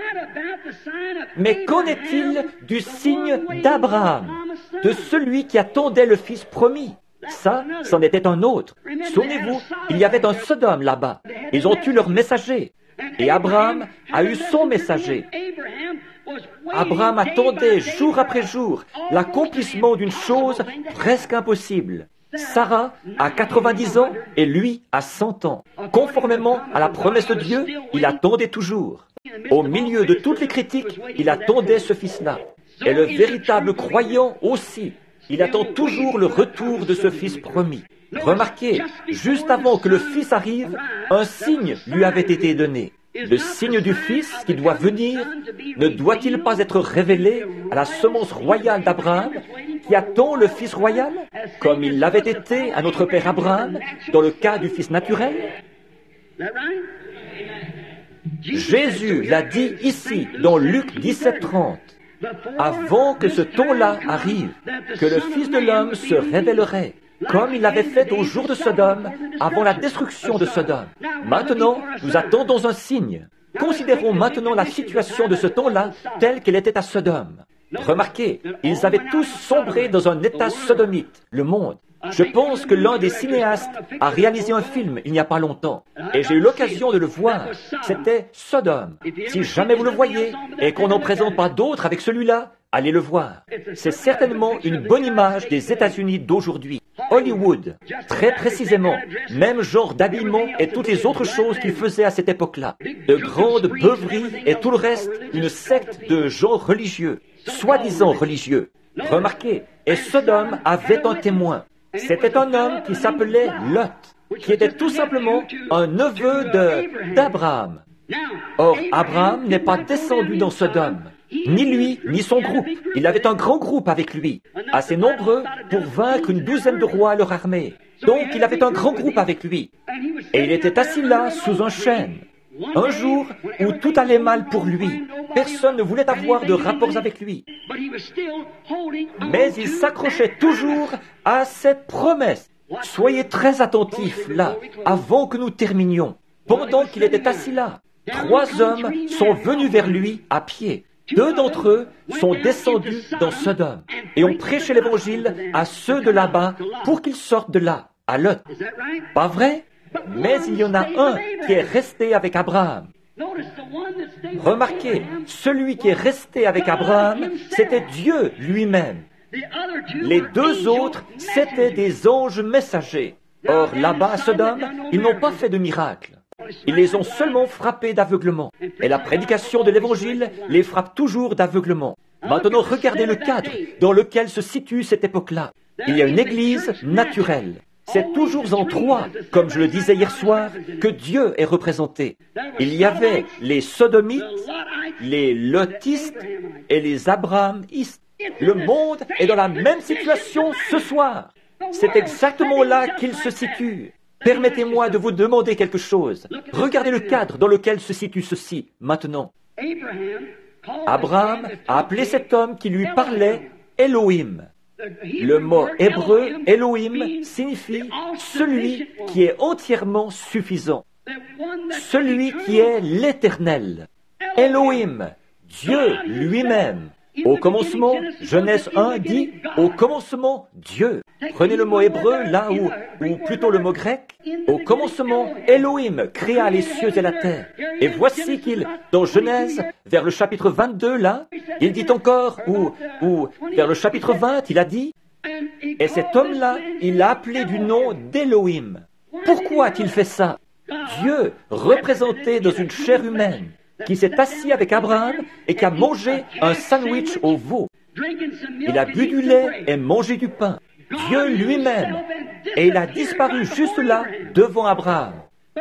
Mais qu'en est-il du signe d'Abraham, de celui qui attendait le Fils promis? Ça, c'en était un autre. Souvenez-vous, il y avait un Sodome là-bas. Ils ont eu leur messager. Et Abraham a eu son messager. Abraham attendait jour après jour l'accomplissement d'une chose presque impossible. Sarah a quatre-vingt-dix ans et lui a cent ans. Conformément à la promesse de Dieu, il attendait toujours. Au milieu de toutes les critiques, il attendait ce fils-là. Et le véritable croyant aussi, il attend toujours le retour de ce fils promis. Remarquez, juste avant que le fils arrive, un signe lui avait été donné. Le signe du Fils qui doit venir ne doit-il pas être révélé à la semence royale d'Abraham qui attend le Fils royal, comme il l'avait été à notre père Abraham dans le cas du Fils naturel? Jésus l'a dit ici dans Luc dix-sept trente. Avant que ce temps-là arrive, que le Fils de l'homme se révélerait, comme il l'avait fait au jour de Sodome, avant la destruction de Sodome. Maintenant, nous attendons un signe. Considérons maintenant la situation de ce temps-là telle qu'elle était à Sodome. Remarquez, ils avaient tous sombré dans un état sodomite, le monde. Je pense que l'un des cinéastes a réalisé un film il n'y a pas longtemps, et j'ai eu l'occasion de le voir. C'était Sodome. Si jamais vous le voyez, et qu'on n'en présente pas d'autres avec celui-là, allez le voir. C'est certainement une bonne image des États-Unis d'aujourd'hui. Hollywood, très précisément, même genre d'habillement et toutes les autres choses qu'ils faisaient à cette époque-là. De grandes beuveries et tout le reste, une secte de gens religieux, soi-disant religieux. Remarquez, et Sodome avait un témoin. C'était un homme qui s'appelait Lot, qui était tout simplement un neveu de d'Abraham. Or, Abraham n'est pas descendu dans Sodome. Ni lui, ni son groupe. Il avait un grand groupe avec lui, assez nombreux pour vaincre une douzaine de rois à leur armée. Donc, il avait un grand groupe avec lui. Et il était assis là, sous un chêne. Un jour où tout allait mal pour lui, personne ne voulait avoir de rapports avec lui. Mais il s'accrochait toujours à cette promesse. Soyez très attentifs là, avant que nous terminions. Pendant qu'il était assis là, trois hommes sont venus vers lui à pied. Deux d'entre eux sont descendus dans Sodome et ont prêché l'évangile à ceux de là-bas pour qu'ils sortent de là, à Lot. Pas vrai? Mais il y en a un qui est resté avec Abraham. Remarquez, celui qui est resté avec Abraham, c'était Dieu lui-même. Les deux autres, c'étaient des anges messagers. Or, là-bas à Sodome, ils n'ont pas fait de miracle. Ils les ont seulement frappés d'aveuglement. Et la prédication de l'Évangile les frappe toujours d'aveuglement. Maintenant, regardez le cadre dans lequel se situe cette époque-là. Il y a une église naturelle. C'est toujours en trois, comme je le disais hier soir, que Dieu est représenté. Il y avait les sodomites, les lotistes et les abrahamistes. Le monde est dans la même situation ce soir. C'est exactement là qu'il se situe. Permettez-moi de vous demander quelque chose. Regardez le cadre dans lequel se situe ceci, maintenant. Abraham a appelé cet homme qui lui parlait Elohim. Le mot hébreu Elohim signifie celui qui est entièrement suffisant, celui qui est l'Éternel. Elohim, Dieu lui-même. Au commencement, Genèse un dit, au commencement, Dieu. Prenez le mot hébreu là où, ou plutôt le mot grec. Au commencement, Elohim créa les cieux et la terre. Et voici qu'il, dans Genèse, vers le chapitre vingt-deux là, il dit encore, ou, ou vers le chapitre vingt, il a dit, et cet homme-là, il l'a appelé du nom d'Elohim. Pourquoi a-t-il fait ça? Dieu, représenté dans une chair humaine, qui s'est assis avec Abraham et qui a mangé un sandwich au veau. Il a bu du lait et mangé du pain. Dieu lui-même. Et il a disparu juste là, devant Abraham.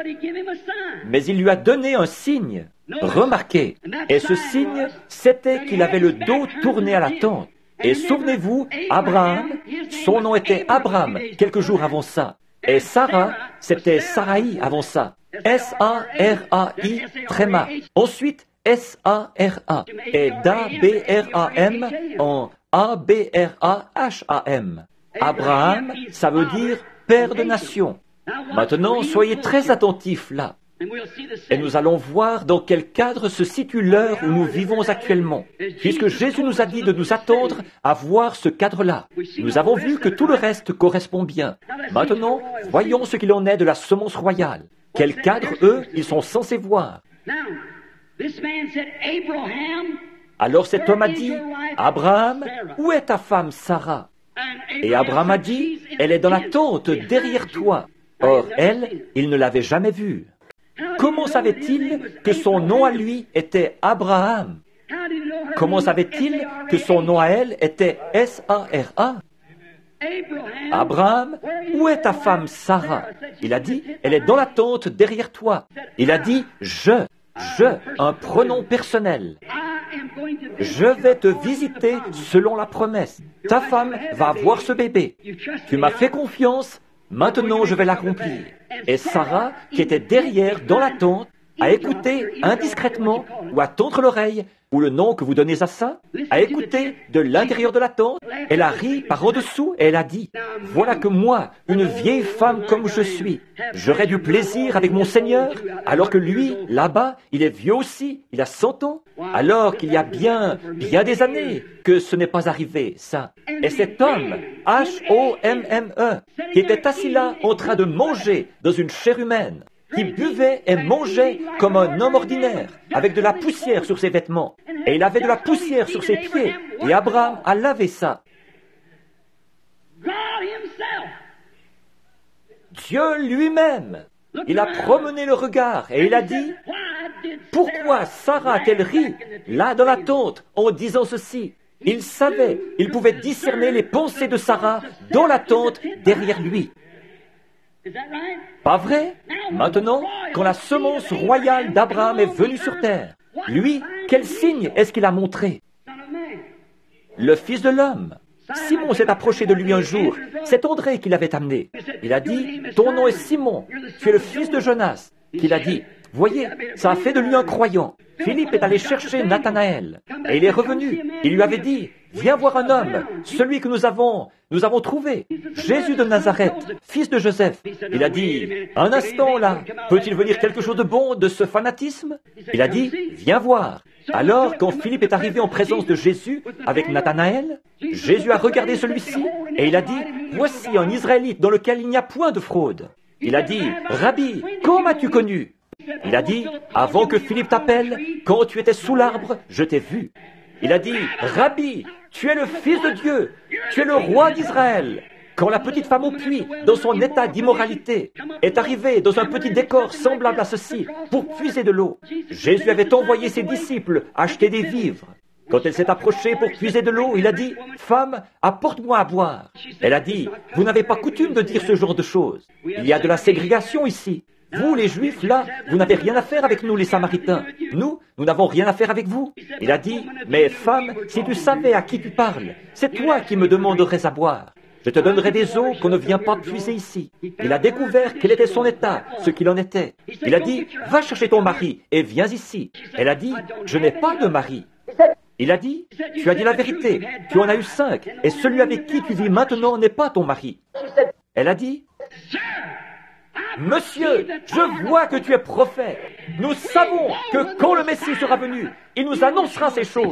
Mais il lui a donné un signe. Remarquez. Et ce signe, c'était qu'il avait le dos tourné à la tente. Et souvenez-vous, Abraham, son nom était Abraham, quelques jours avant ça. Et Sarah, c'était Sarai avant ça. S A R A I, tréma. Ensuite, S A R A. Et Da B R A M en A B R A H A M. Abraham, ça veut dire père de nation. Maintenant, soyez très attentifs là. Et nous allons voir dans quel cadre se situe l'heure où nous vivons actuellement, puisque Jésus nous a dit de nous attendre à voir ce cadre-là. Nous avons vu que tout le reste correspond bien. Maintenant, voyons ce qu'il en est de la semence royale. Quel cadre, eux, ils sont censés voir. Alors cet homme a dit, Abraham, où est ta femme Sarah? Et Abraham a dit, elle est dans la tente derrière toi. Or, elle, il ne l'avait jamais vue. Comment savait-il que son nom à lui était Abraham? Comment savait-il que son nom à elle était S A R A? Abraham, où est ta femme Sarah? Il a dit, elle est dans la tente derrière toi. Il a dit, je, je, un pronom personnel. Je vais te visiter selon la promesse. Ta femme va avoir ce bébé. Tu m'as fait confiance, maintenant je vais l'accomplir. Et Sarah, qui était derrière dans la tente, a écouté indiscrètement ou à tendre l'oreille, ou le nom que vous donnez à ça, a écouté de l'intérieur de la tente, elle a ri par en-dessous et elle a dit, « Voilà que moi, une vieille femme comme je suis, j'aurais du plaisir avec mon Seigneur, alors que lui, là-bas, il est vieux aussi, il a cent ans, alors qu'il y a bien, bien des années que ce n'est pas arrivé, ça. » Et cet homme, H O M M E, qui était assis là en train de manger dans une chair humaine, qui buvait et mangeait comme un homme ordinaire, avec de la poussière sur ses vêtements. Et il avait de la poussière sur ses pieds. Et Abraham a lavé ça. Dieu lui-même, il a promené le regard et il a dit, « Pourquoi Sarah a-t-elle ri, là dans la tente, en disant ceci ?» Il savait, il pouvait discerner les pensées de Sarah dans la tente derrière lui. Pas vrai? Maintenant, quand la semence royale d'Abraham est venue sur terre, lui, quel signe est-ce qu'il a montré? Le Fils de l'homme. Simon s'est approché de lui un jour. C'est André qui l'avait amené. Il a dit, ton nom est Simon, tu es le fils de Jonas. Il a dit, Voyez, ça a fait de lui un croyant. Philippe est allé chercher Nathanaël, et il est revenu. Il lui avait dit, viens voir un homme, celui que nous avons, nous avons trouvé, Jésus de Nazareth, fils de Joseph. Il a dit, un instant là, peut-il venir quelque chose de bon de ce fanatisme? Il a dit, viens voir. Alors, quand Philippe est arrivé en présence de Jésus avec Nathanaël, Jésus a regardé celui-ci, et il a dit, voici un Israélite dans lequel il n'y a point de fraude. Il a dit, Rabbi, comment m'as-tu connu? Il a dit, avant que Philippe t'appelle, quand tu étais sous l'arbre, je t'ai vu. Il a dit, Rabbi, tu es le Fils de Dieu, tu es le roi d'Israël. Quand la petite femme au puits, dans son état d'immoralité, est arrivée dans un petit décor semblable à ceci, pour puiser de l'eau, Jésus avait envoyé ses disciples acheter des vivres. Quand elle s'est approchée pour puiser de l'eau, il a dit, « Femme, apporte-moi à boire. » Elle a dit, « Vous n'avez pas coutume de dire ce genre de choses. Il y a de la ségrégation ici. Vous, les Juifs, là, vous n'avez rien à faire avec nous, les Samaritains. Nous, nous n'avons rien à faire avec vous. » Il a dit, « Mais femme, si tu savais à qui tu parles, c'est toi qui me demanderais à boire. Je te donnerai des eaux qu'on ne vient pas puiser ici. » Il a découvert quel était son état, ce qu'il en était. Il a dit, « Va chercher ton mari et viens ici. » Elle a dit, « Je n'ai pas de mari. » Il a dit, « Tu as dit la vérité, tu en as eu cinq, et celui avec qui tu vis maintenant n'est pas ton mari. » Elle a dit, « Monsieur, je vois que tu es prophète. Nous savons que quand le Messie sera venu, il nous annoncera ces choses. »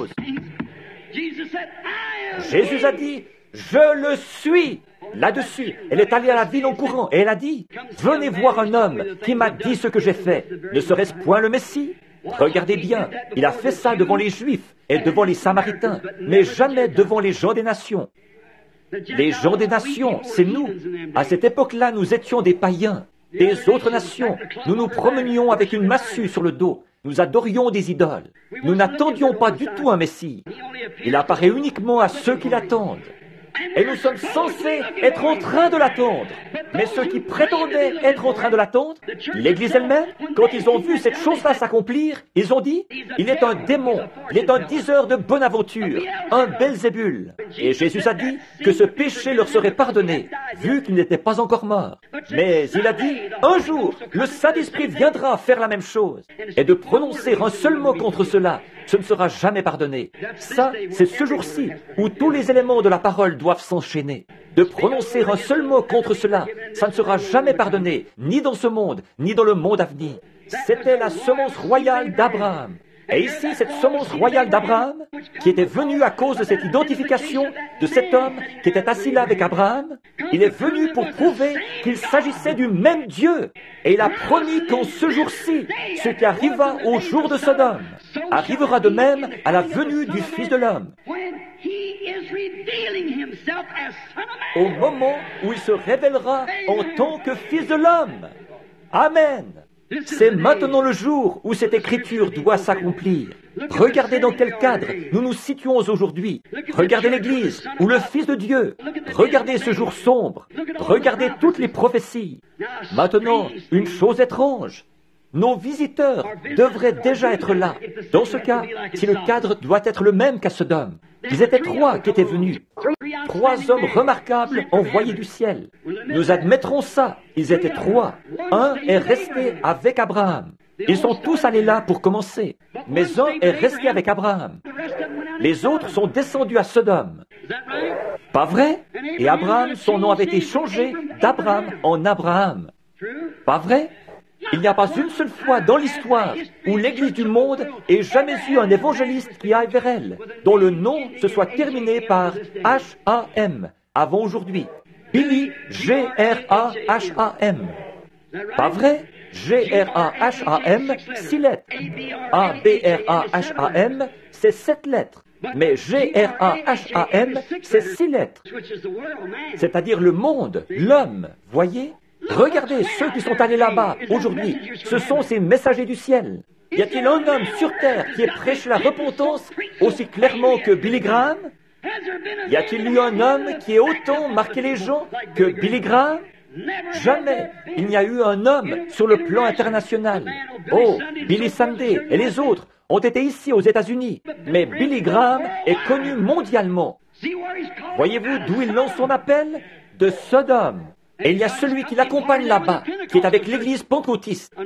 Jésus a dit, « Je le suis. » Là-dessus, elle est allée à la ville en courant, et elle a dit, « Venez voir un homme qui m'a dit ce que j'ai fait. Ne serait-ce point le Messie ? » Regardez bien, il a fait ça devant les Juifs et devant les Samaritains, mais jamais devant les gens des nations. Les gens des nations, c'est nous. À cette époque-là, nous étions des païens. Des autres nations, nous nous promenions avec une massue sur le dos. Nous adorions des idoles. Nous n'attendions pas du tout un Messie. Il apparaît uniquement à ceux qui l'attendent. Et nous sommes censés être en train de l'attendre. Mais ceux qui prétendaient être en train de l'attendre, l'Église elle-même, quand ils ont vu cette chose-là s'accomplir, ils ont dit, il est un démon, il est un diseur de bonne aventure, un Belzébul. Et Jésus a dit que ce péché leur serait pardonné, vu qu'ils n'étaient pas encore morts. Mais il a dit, un jour, le Saint-Esprit viendra faire la même chose. Et de prononcer un seul mot contre cela, ce ne sera jamais pardonné. Ça, c'est ce jour-ci où tous les éléments de la parole doivent s'enchaîner. De prononcer un seul mot contre cela, ça ne sera jamais pardonné, ni dans ce monde, ni dans le monde à venir. C'était la semence royale d'Abraham. Et ici, cette semence royale d'Abraham, qui était venue à cause de cette identification de cet homme qui était assis là avec Abraham, il est venu pour prouver qu'il s'agissait du même Dieu. Et il a promis qu'en ce jour-ci, ce qui arriva au jour de Sodome, arrivera de même à la venue du Fils de l'homme. Au moment où il se révélera en tant que Fils de l'homme. Amen. C'est maintenant le jour où cette écriture doit s'accomplir. Regardez dans quel cadre nous nous situons aujourd'hui. Regardez l'Église ou le Fils de Dieu. Regardez ce jour sombre. Regardez toutes les prophéties. Maintenant, une chose étrange. Nos visiteurs devraient déjà être là. Dans ce cas, si le cadre doit être le même qu'à Sodome, ils étaient trois qui étaient venus. Trois hommes remarquables envoyés du ciel. Nous admettrons ça. Ils étaient trois. Un est resté avec Abraham. Ils sont tous allés là pour commencer. Mais un est resté avec Abraham. Les autres sont descendus à Sodome. Pas vrai? Et Abraham, son nom avait été changé d'Abraham en Abraham. Pas vrai? Il n'y a pas une seule fois dans l'histoire où l'Église du monde ait jamais eu un évangéliste qui aille vers elle, dont le nom se soit terminé par H A M, avant aujourd'hui. Billy, G R A H A M. Pas vrai? G R A H A M, six lettres. A B R A H A M, c'est sept lettres. Mais G R A H A M, c'est six lettres. C'est-à-dire le monde, l'homme, voyez? Regardez ceux qui sont allés là-bas aujourd'hui. Ce sont ces messagers du ciel. Y a-t-il un homme sur terre qui ait prêché la repentance aussi clairement que Billy Graham? Y a-t-il eu un homme qui ait autant marqué les gens que Billy Graham? Jamais il n'y a eu un homme sur le plan international. Oh, Billy Sunday et les autres ont été ici aux États-Unis. Mais Billy Graham est connu mondialement. Voyez-vous d'où il lance son appel? De Sodome. Et il y a celui qui l'accompagne là-bas, qui est avec l'église pentecôtiste.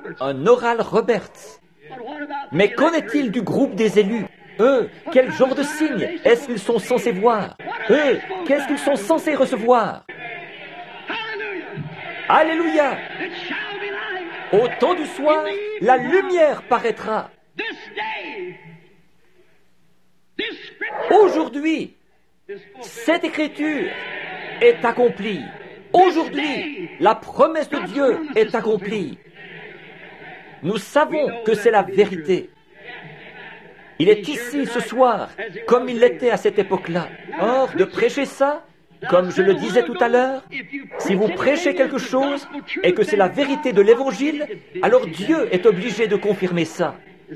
un Oral Roberts. Mais qu'en est-il du groupe des élus? Eux, quel genre de signe est-ce qu'ils sont censés voir? Eux, qu'est-ce qu'ils sont censés recevoir? Alléluia! Au temps du soir, la lumière paraîtra. Aujourd'hui, cette écriture est accomplie. Aujourd'hui, la promesse de Dieu est accomplie. Nous savons que c'est la vérité. Il est ici ce soir, comme il l'était à cette époque-là. Or, de prêcher ça, comme je le disais tout à l'heure, si vous prêchez quelque chose et que c'est la vérité de l'Évangile, alors Dieu est obligé de confirmer ça.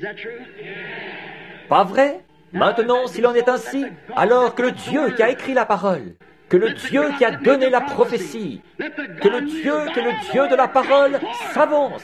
Pas vrai? Maintenant, s'il en est ainsi, alors que le Dieu qui a écrit la parole, que le Dieu qui a donné la prophétie, que le Dieu qui est le Dieu de la parole s'avance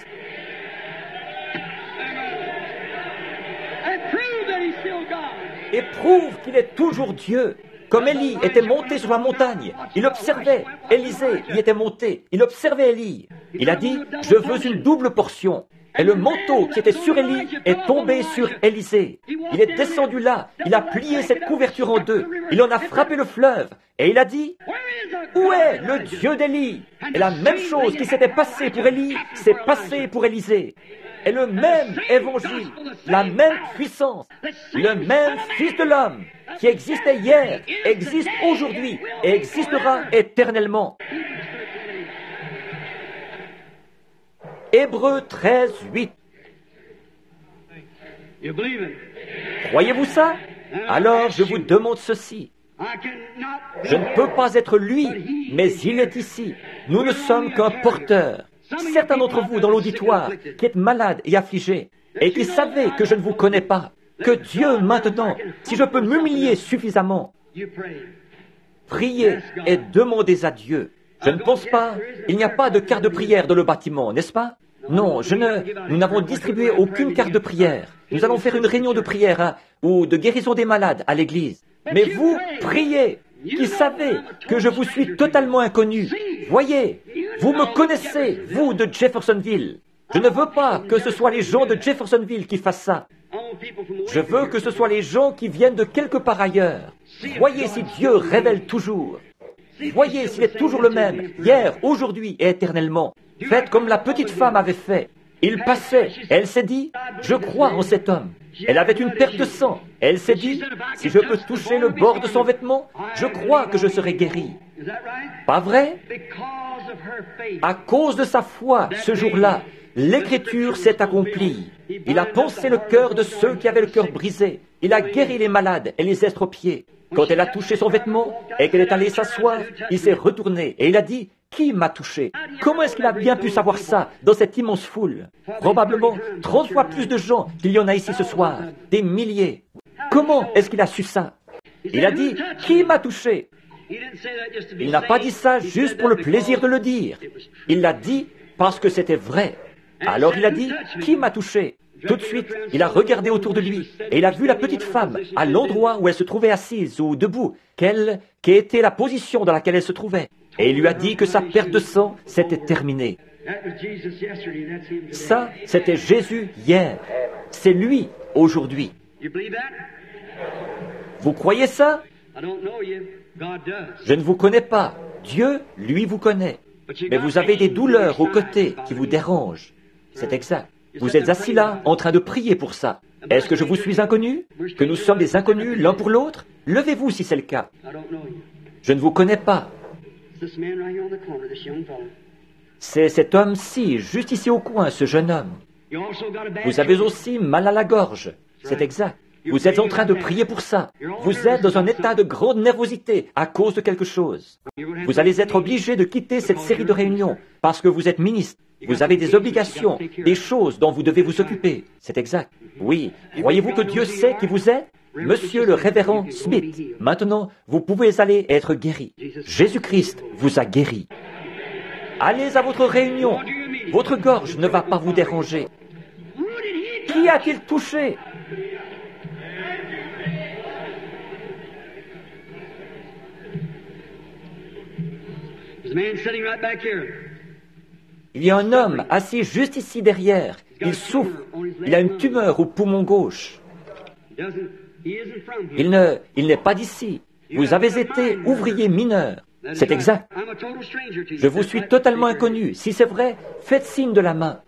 et prouve qu'il est toujours Dieu. Comme Élie était monté sur la montagne, il observait Élisée, il était monté, il observait Élie. Il a dit, je veux une double portion. Et le manteau qui était sur Élie est tombé sur Élisée. Il est descendu là, il a plié cette couverture en deux, il en a frappé le fleuve, et il a dit, où est le Dieu d'Élie? Et la même chose qui s'était passée pour Élie s'est passée pour Élisée. Et le même évangile, la même puissance, le même Fils de l'homme qui existait hier, existe aujourd'hui et existera éternellement. Hébreux treize, huit. Croyez-vous ça? Alors je vous demande ceci. Je ne peux pas être lui, mais il est ici. Nous ne sommes qu'un porteur. Certains d'entre vous dans l'auditoire qui êtes malades et affligés et qui savez que je ne vous connais pas, que Dieu maintenant, si je peux m'humilier suffisamment, priez et demandez à Dieu. Je ne pense pas, il n'y a pas de carte de prière dans le bâtiment, n'est-ce pas? Non, je ne, nous n'avons distribué aucune carte de prière. Nous allons faire une réunion de prière hein, ou de guérison des malades à l'église. Mais vous, priez, qui savez que je vous suis totalement inconnu. Voyez, vous me connaissez, vous de Jeffersonville. Je ne veux pas que ce soit les gens de Jeffersonville qui fassent ça. Je veux que ce soit les gens qui viennent de quelque part ailleurs. Voyez si Dieu révèle toujours. Voyez s'il est toujours le même, hier, aujourd'hui et éternellement. Faites comme la petite femme avait fait. Il passait, elle s'est dit, je crois en cet homme. Elle avait une perte de sang. Elle s'est dit, si je peux toucher le bord de son vêtement, je crois que je serai guéri. Pas vrai? À cause de sa foi, ce jour-là, l'écriture s'est accomplie. Il a pensé le cœur de ceux qui avaient le cœur brisé. Il a guéri les malades et les estropiés. Quand elle a touché son vêtement et qu'elle est allée s'asseoir, il s'est retourné et il a dit, qui m'a touché? Comment est-ce qu'il a bien pu savoir ça dans cette immense foule? Probablement trente fois plus de gens qu'il y en a ici ce soir, des milliers. Comment est-ce qu'il a su ça? Il a dit, qui m'a touché? Il n'a pas dit ça juste pour le plaisir de le dire. Il l'a dit parce que c'était vrai. Alors il a dit, qui m'a touché? Tout de suite, il a regardé autour de lui et il a vu la petite femme à l'endroit où elle se trouvait assise ou debout, quelle était la position dans laquelle elle se trouvait. Et il lui a dit que sa perte de sang s'était terminée. Ça, c'était Jésus hier. C'est lui aujourd'hui. Vous croyez ça? Je ne vous connais pas. Dieu, lui, vous connaît. Mais vous avez des douleurs aux côtés qui vous dérangent. C'est exact. Vous êtes assis là, en train de prier pour ça. Est-ce que je vous suis inconnu? Que nous sommes des inconnus l'un pour l'autre? Levez-vous si c'est le cas. Je ne vous connais pas. C'est cet homme-ci, juste ici au coin, ce jeune homme. Vous avez aussi mal à la gorge. C'est exact. Vous êtes en train de prier pour ça. Vous êtes dans un état de grande nervosité à cause de quelque chose. Vous allez être obligé de quitter cette série de réunions parce que vous êtes ministre. Vous avez des obligations, des choses dont vous devez vous occuper. C'est exact. Oui. Croyez-vous que Dieu sait qui vous êtes? Monsieur le révérend Smith, maintenant, vous pouvez aller être guéri. Jésus-Christ vous a guéri. Allez à votre réunion. Votre gorge ne va pas vous déranger. Qui a-t-il touché? Il y a un homme assis juste ici derrière. Il souffre. Il a une tumeur au poumon gauche. Il ne, il n'est pas d'ici. Vous avez été ouvrier mineur. C'est exact. Je vous suis totalement inconnu. Si c'est vrai, faites signe de la main.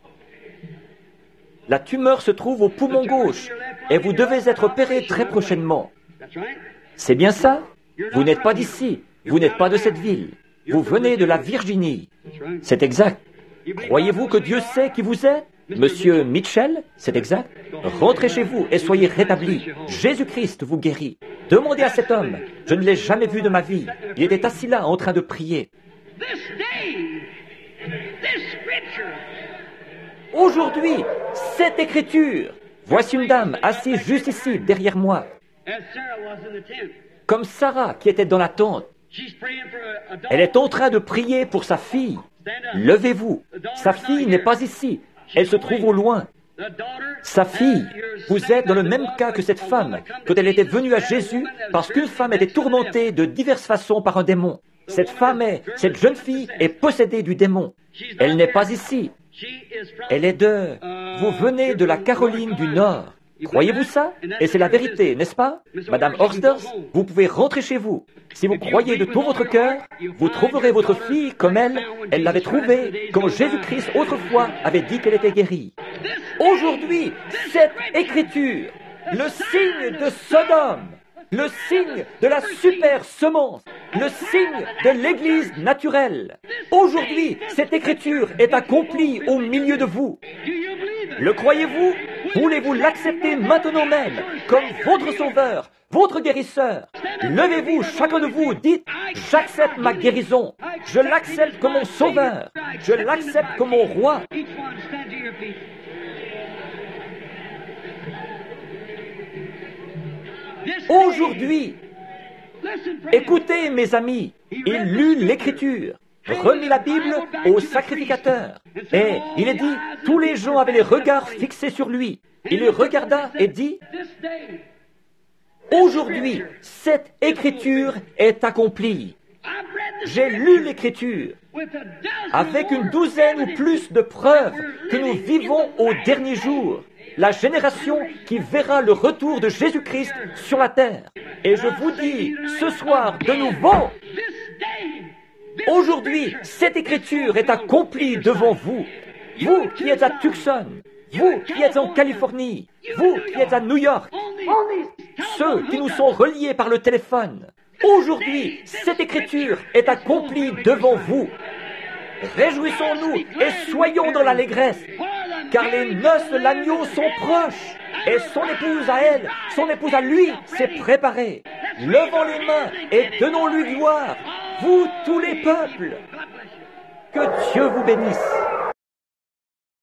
La tumeur se trouve au poumon gauche et vous devez être opéré très prochainement. C'est bien ça? Vous n'êtes pas d'ici. Vous n'êtes pas de cette ville. Vous venez de la Virginie. C'est exact. Croyez-vous que Dieu sait qui vous êtes? Monsieur Mitchell, c'est exact. Rentrez chez vous et soyez rétablis. Jésus-Christ vous guérit. Demandez à cet homme. Je ne l'ai jamais vu de ma vie. Il était assis là en train de prier. Aujourd'hui, cette écriture. Voici une dame assise juste ici, derrière moi. Comme Sarah qui était dans la tente. Elle est en train de prier pour sa fille. Levez-vous. Sa fille n'est pas ici. Elle se trouve au loin. Sa fille, vous êtes dans le même cas que cette femme, quand elle était venue à Jésus, parce qu'une femme était tourmentée de diverses façons par un démon. Cette femme est, cette jeune fille est possédée du démon. Elle n'est pas ici. Elle est de... Vous venez de la Caroline du Nord. Croyez-vous ça? Et c'est la vérité, n'est-ce pas? Madame Horsters, vous pouvez rentrer chez vous. Si vous croyez de tout votre cœur, vous trouverez votre fille comme elle, elle l'avait trouvée quand Jésus-Christ autrefois avait dit qu'elle était guérie. Aujourd'hui, cette écriture, le signe de Sodome, le signe de la super semence, le signe de l'Église naturelle. Aujourd'hui, cette écriture est accomplie au milieu de vous. Le croyez-vous? Voulez-vous l'accepter maintenant même comme votre sauveur, votre guérisseur? Levez-vous, chacun de vous, dites, j'accepte ma guérison, je l'accepte comme mon sauveur, je l'accepte comme mon roi. Aujourd'hui, écoutez mes amis, il lut l'Écriture, remit la Bible au sacrificateur, et il est dit, tous les gens avaient les regards fixés sur lui. Il les regarda et dit, aujourd'hui, cette Écriture est accomplie. J'ai lu l'Écriture avec une douzaine ou plus de preuves que nous vivons au dernier jour. La génération qui verra le retour de Jésus-Christ sur la terre. Et je vous dis, ce soir, de nouveau, aujourd'hui, cette écriture est accomplie devant vous. Vous qui êtes à Tucson, vous qui êtes en Californie, vous qui êtes à New York, ceux qui nous sont reliés par le téléphone. Aujourd'hui, cette écriture est accomplie devant vous. Réjouissons-nous et soyons dans l'allégresse, car les noces de l'agneau sont proches, et son épouse à elle, son épouse à lui, s'est préparée. Levons les mains et donnons-lui gloire, vous tous les peuples. Que Dieu vous bénisse.